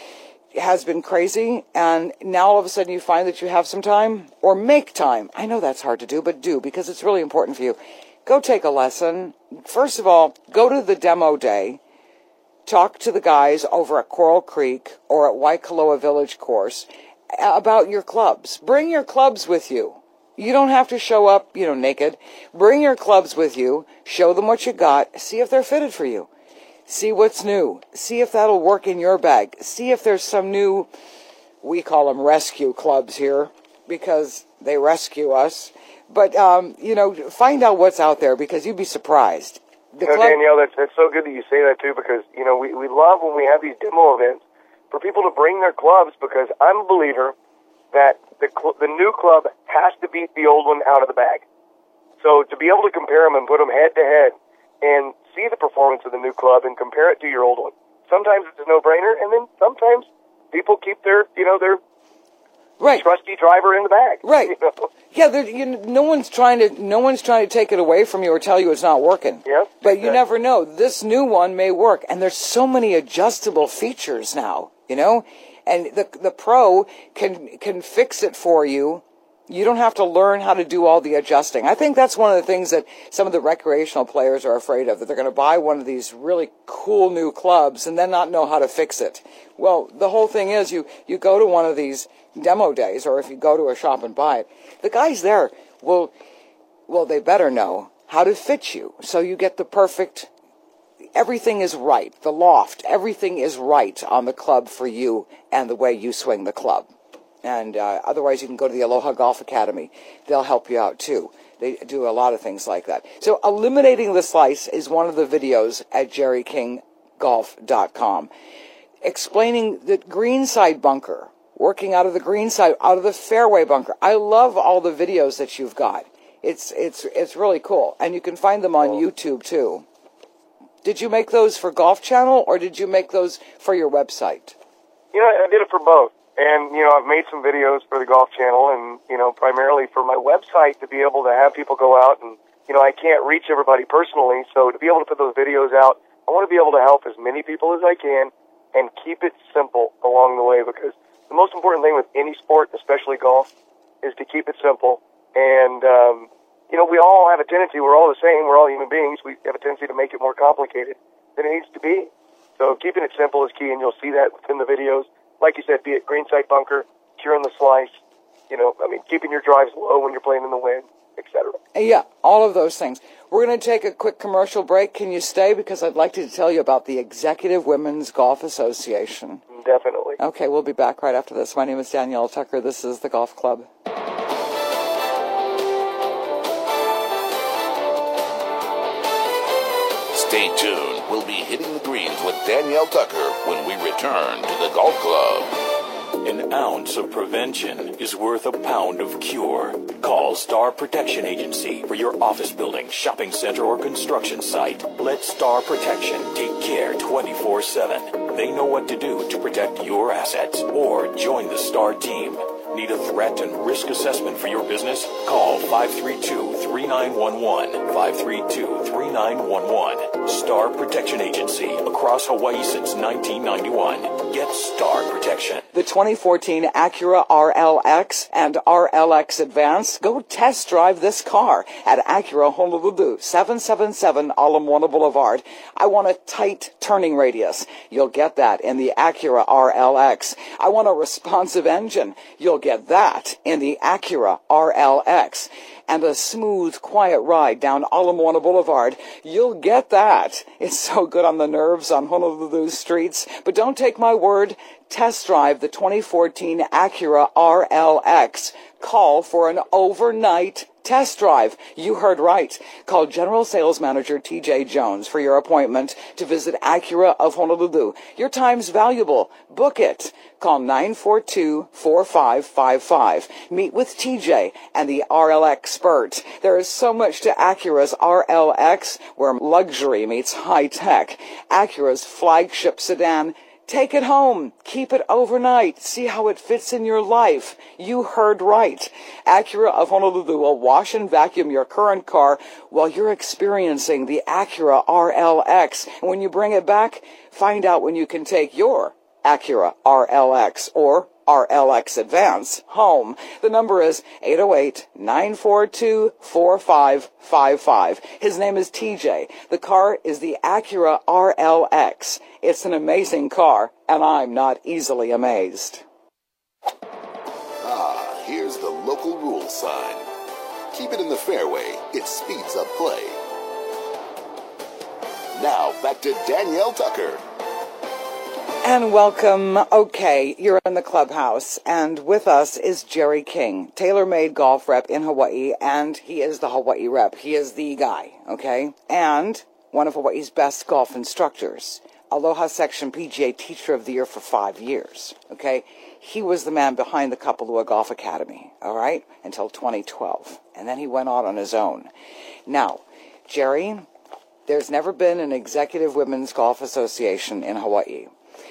has been crazy, and now all of a sudden you find that you have some time, or make time. I know that's hard to do, but do, because it's really important for you. Go take a lesson. First of all, go to the demo day. Talk to the guys over at Coral Creek or at Waikoloa Village course about your clubs. Bring your clubs with you. You don't have to show up, you know, naked. Bring your clubs with you. Show them what you got. See if they're fitted for you. See what's new. See if that'll work in your bag. See if there's some new, we call them rescue clubs here, because they rescue us. But, um, you know, find out what's out there, because you'd be surprised. The you know, club- Danielle, that's, that's so good that you say that, too, because, you know, we, we love when we have these demo events for people to bring their clubs, because I'm a believer that the cl- the new club has to beat the old one out of the bag. So to be able to compare them and put them head to head and see the performance of the new club and compare it to your old one. Sometimes it's a no-brainer, and then sometimes people keep their, you know, their right. trusty driver in the bag. Right. You know? Yeah, you know, no one's trying to no one's trying to take it away from you or tell you it's not working. Yeah. But exactly. You never know. This new one may work, and there's so many adjustable features now, you know, and the the Pro can can fix it for you. You don't have to learn how to do all the adjusting. I think that's one of the things that some of the recreational players are afraid of, that they're going to buy one of these really cool new clubs and then not know how to fix it. Well, the whole thing is you, you go to one of these demo days, or if you go to a shop and buy it, the guys there will, well, they better know how to fit you. So you get the perfect, everything is right. The loft, everything is right on the club for you and the way you swing the club. And uh, otherwise, you can go to the Aloha Golf Academy. They'll help you out, too. They do a lot of things like that. So eliminating the slice is one of the videos at jerry king golf dot com. Explaining the greenside bunker, working out of the greenside, out of the fairway bunker. I love all the videos that you've got. It's, it's, it's really cool. And you can find them on YouTube, too. Did you make those for Golf Channel, or did you make those for your website? You know, I did it for both. And, you know, I've made some videos for the Golf Channel and, you know, primarily for my website to be able to have people go out and, you know, I can't reach everybody personally, so to be able to put those videos out, I want to be able to help as many people as I can and keep it simple along the way, because the most important thing with any sport, especially golf, is to keep it simple. And, um, you know, we all have a tendency, we're all the same, we're all human beings, we have a tendency to make it more complicated than it needs to be. So keeping it simple is key, and you'll see that within the videos. Like you said, be it greenside bunker, curing the slice, you know, I mean, keeping your drives low when you're playing in the wind, et cetera. Yeah, all of those things. We're going to take a quick commercial break. Can you stay? Because I'd like to tell you about the Executive Women's Golf Association. Definitely. Okay, we'll be back right after this. My name is Danielle Tucker. This is the Golf Club. Stay tuned. We'll be hitting the greens with Danielle Tucker when we return to the Golf Club. An ounce of prevention is worth a pound of cure. Call Star Protection Agency for your office building, shopping center, or construction site. Let Star Protection take care twenty-four seven. They know what to do to protect your assets. Or join the Star team. Need a threat and risk assessment for your business? Call five three two, three nine one one, five three two, three nine one one. Star Protection Agency, across Hawaii since nineteen ninety-one. Get Star Protection. The twenty fourteen Acura R L X and R L X Advance. Go test drive this car at Acura Honolulu, seven seventy-seven Ala Moana Boulevard. I want a tight turning radius. You'll get that in the Acura R L X. I want a responsive engine. You'll get that in the Acura R L X. And a smooth, quiet ride down Ala Moana Boulevard. You'll get that. It's so good on the nerves on Honolulu's streets. But don't take my word. Test drive the twenty fourteen Acura R L X. Call for an overnight test drive. You heard right. Call General Sales Manager T J Jones for your appointment to visit Acura of Honolulu. Your time's valuable. Book it. Call nine four two, four five five five. Meet with T J and the R L expert. There is so much to Acura's R L X, where luxury meets high tech. Acura's flagship sedan. Take it home. Keep it overnight. See how it fits in your life. You heard right. Acura of Honolulu will wash and vacuum your current car while you're experiencing the Acura R L X. And when you bring it back, find out when you can take your Acura R L X or R L X Advance home. The number is eight oh eight, nine four two, four five five five. His name is T J. The car is the Acura R L X. It's an amazing car, and I'm not easily amazed. Ah, here's the local rule sign. Keep it in the fairway. It speeds up play. Now, back to Danielle Tucker. And welcome. Okay, you're in the clubhouse, and with us is Jerry King, TaylorMade golf rep in Hawaii, and he is the Hawaii rep. He is the guy, okay? And one of Hawaii's best golf instructors. Aloha Section P G A Teacher of the Year for five years, okay? He was the man behind the Kapalua Golf Academy, all right, until twenty twelve. And then he went out on his own. Now, Jerry, there's never been an executive women's golf association in Hawaii.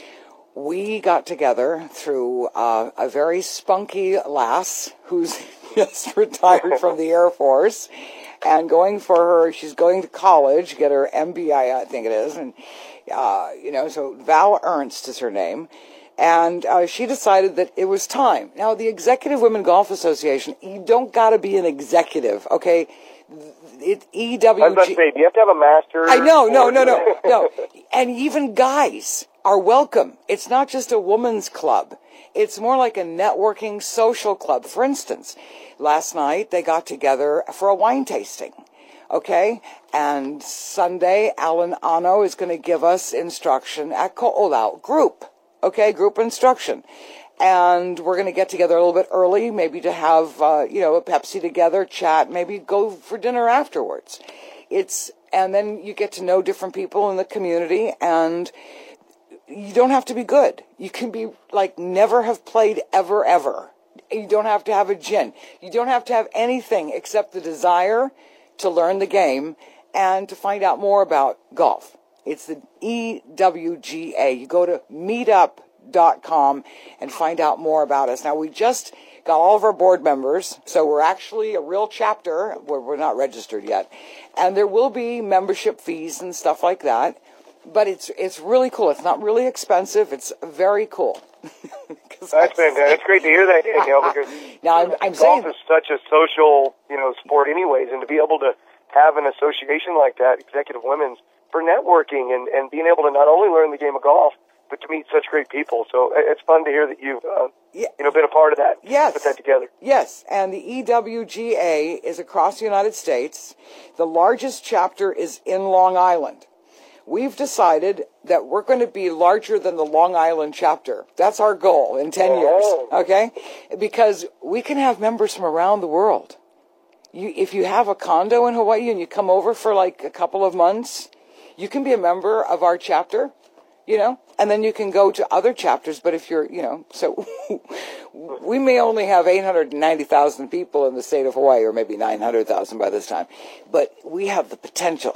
We got together through uh, a very spunky lass who's just retired from the Air Force and going for her, she's going to college, get her M B A, I think it is, and, uh, you know, so Val Ernst is her name. And uh, she decided that it was time. Now, the Executive Women Golf Association, you don't got to be an executive, okay? It, E W G... I was about to say, do you have to have a master? I know, no, no, no, no. And even guys are welcome. It's not just a woman's club. It's more like a networking social club. For instance, last night they got together for a wine tasting, okay? And Sunday, Alan Ano is going to give us instruction at Ko'olau group, okay, group instruction. And we're going to get together a little bit early, maybe to have, uh, you know, a Pepsi together, chat, maybe go for dinner afterwards. It's, and then you get to know different people in the community, and you don't have to be good. You can be, like, never have played ever, ever. You don't have to have a gin. You don't have to have anything except the desire to learn the game and to find out more about golf. It's the E W G A. You go to meetup dot com and find out more about us. Now, we just got all of our board members, so we're actually a real chapter. We're, we're not registered yet. And there will be membership fees and stuff like that. But it's it's really cool. It's not really expensive. It's very cool. That's fantastic. It's great to hear that, Danielle, because now, I'm, I'm golf saying, is such a social, you know, sport anyways, and to be able to have an association like that, Executive Women's, for networking and, and being able to not only learn the game of golf, but to meet such great people. So it's fun to hear that you've, uh, yeah. you know, been a part of that. Yes. Put that together. Yes, and the E W G A is across the United States. The largest chapter is in Long Island. We've decided that we're going to be larger than the Long Island chapter. That's our goal in ten years, okay? Because we can have members from around the world. You, if you have a condo in Hawaii and you come over for like a couple of months, you can be a member of our chapter, you know, and then you can go to other chapters. But if you're, you know, so we may only have eight hundred ninety thousand people in the state of Hawaii, or maybe nine hundred thousand by this time, but we have the potential.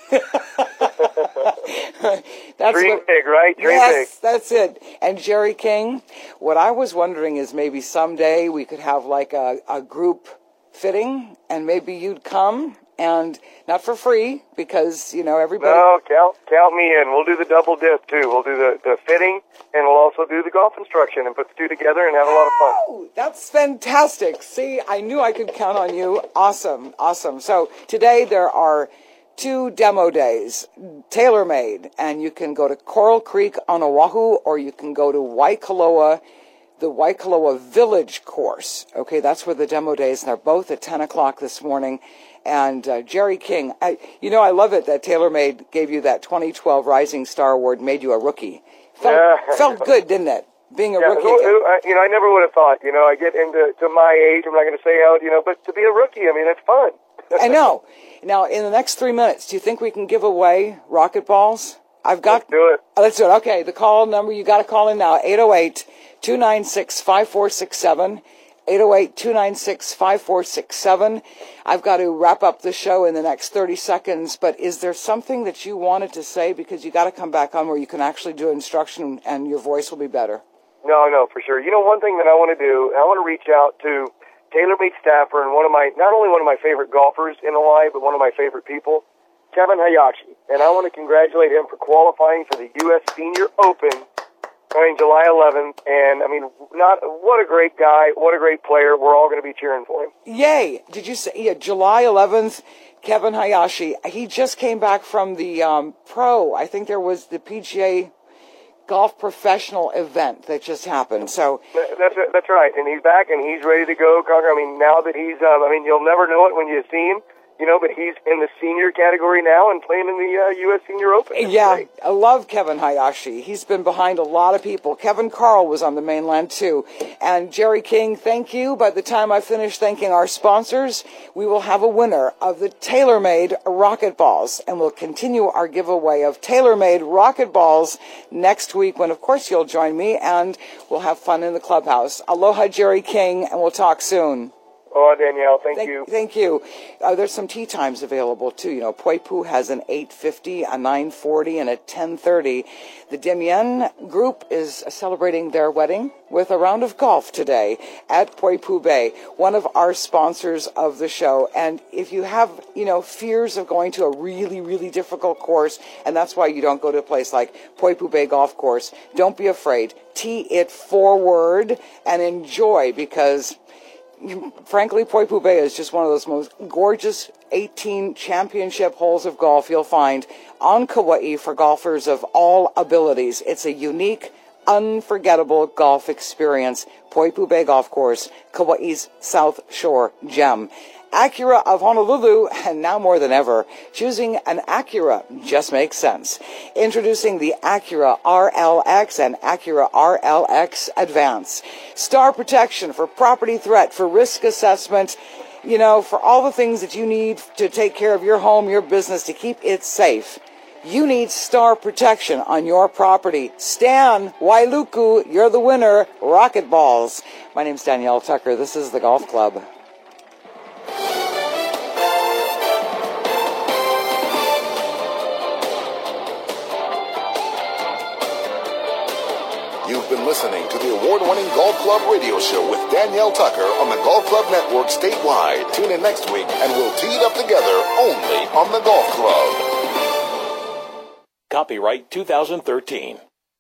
That's Dream what, big, right? Dream yes, big. That's it. And Jerry King, what I was wondering is maybe someday we could have like a, a group fitting, and maybe you'd come, and not for free, because, you know, everybody... No, count, count me in. We'll do the double dip, too. We'll do the, the fitting, and we'll also do the golf instruction, and put the two together and have a lot of fun. Oh, that's fantastic. See, I knew I could count on you. Awesome, awesome. So today there are two demo days, tailor-made, and you can go to Coral Creek on Oahu, or you can go to Waikoloa, the Waikoloa Village course. Okay, that's where the demo days, and they're both at ten o'clock this morning. And uh, Jerry King, I, you know, I love it that TaylorMade gave you that twenty twelve Rising Star Award, made you a rookie. Felt, yeah. felt good, didn't it? Being a yeah, rookie. Who, who, I, you know, I never would have thought, you know, I get into to my age, I'm not going to say out, you know, but to be a rookie, I mean, it's fun. I know. Now, in the next three minutes, do you think we can give away rocket balls? I've got. Let's do it. Oh, let's do it. Okay, the call number, you got to call in now, eight oh eight, two nine six, five four six seven. eight oh eight, two nine six, five four six seven. I've got to wrap up the show in the next thirty seconds, but is there something that you wanted to say? Because you got to come back on where you can actually do instruction and your voice will be better. No, no, for sure. You know, one thing that I want to do, I want to reach out to TaylorMade staffer and one of my, not only one of my favorite golfers in Hawaii, but one of my favorite people, Kevin Hayashi. And I want to congratulate him for qualifying for the U S Senior Open on July eleventh. And, I mean, not what a great guy, what a great player. We're all going to be cheering for him. Yay. Did you say, yeah, July eleventh, Kevin Hayashi. He just came back from the um, pro. I think there was the P G A Golf Professional event that just happened. So that's that's right, and he's back and he's ready to go. Conquer. I mean, now that he's, um, I mean, you'll never know it when you see him, you know. But he's in the senior category now and playing in the uh, U S Senior Open. That's yeah, great. I love Kevin Hayashi. He's been behind a lot of people. Kevin Carl was on the mainland too, and Jerry King. Thank you. By the time I finish thanking our sponsors, we will have a winner of the TaylorMade Rocket Balls, and we'll continue our giveaway of TaylorMade Rocket Balls next week, when of course you'll join me and we'll have fun in the clubhouse. Aloha, Jerry King, and we'll talk soon. Oh, Danielle, thank, thank you. Thank you. Uh, there's some tea times available, too. You know, Poipu has an eight fifty, a nine forty, and a ten thirty. The Demienne group is celebrating their wedding with a round of golf today at Poipu Bay, one of our sponsors of the show. And if you have, you know, fears of going to a really, really difficult course, and that's why you don't go to a place like Poipu Bay Golf Course, don't be afraid. Tee it forward and enjoy, because frankly, Poipu Bay is just one of those most gorgeous eighteen championship holes of golf you'll find on Kauai for golfers of all abilities. It's a unique, unforgettable golf experience. Poipu Bay Golf Course, Kauai's South Shore gem. Acura of Honolulu, and now more than ever, choosing an Acura just makes sense. Introducing the Acura R L X and Acura R L X Advance. Star protection for property threat, for risk assessment, you know, for all the things that you need to take care of your home, your business, to keep it safe. You need star protection on your property. Stan Wailuku, you're the winner. Rocket balls. My name's Danielle Tucker. This is the Golf Club. You've been listening to the award-winning Golf Club radio show with Danielle Tucker on the Golf Club Network statewide. Tune in next week and we'll tee it up together only on the Golf Club. Copyright two thousand thirteen.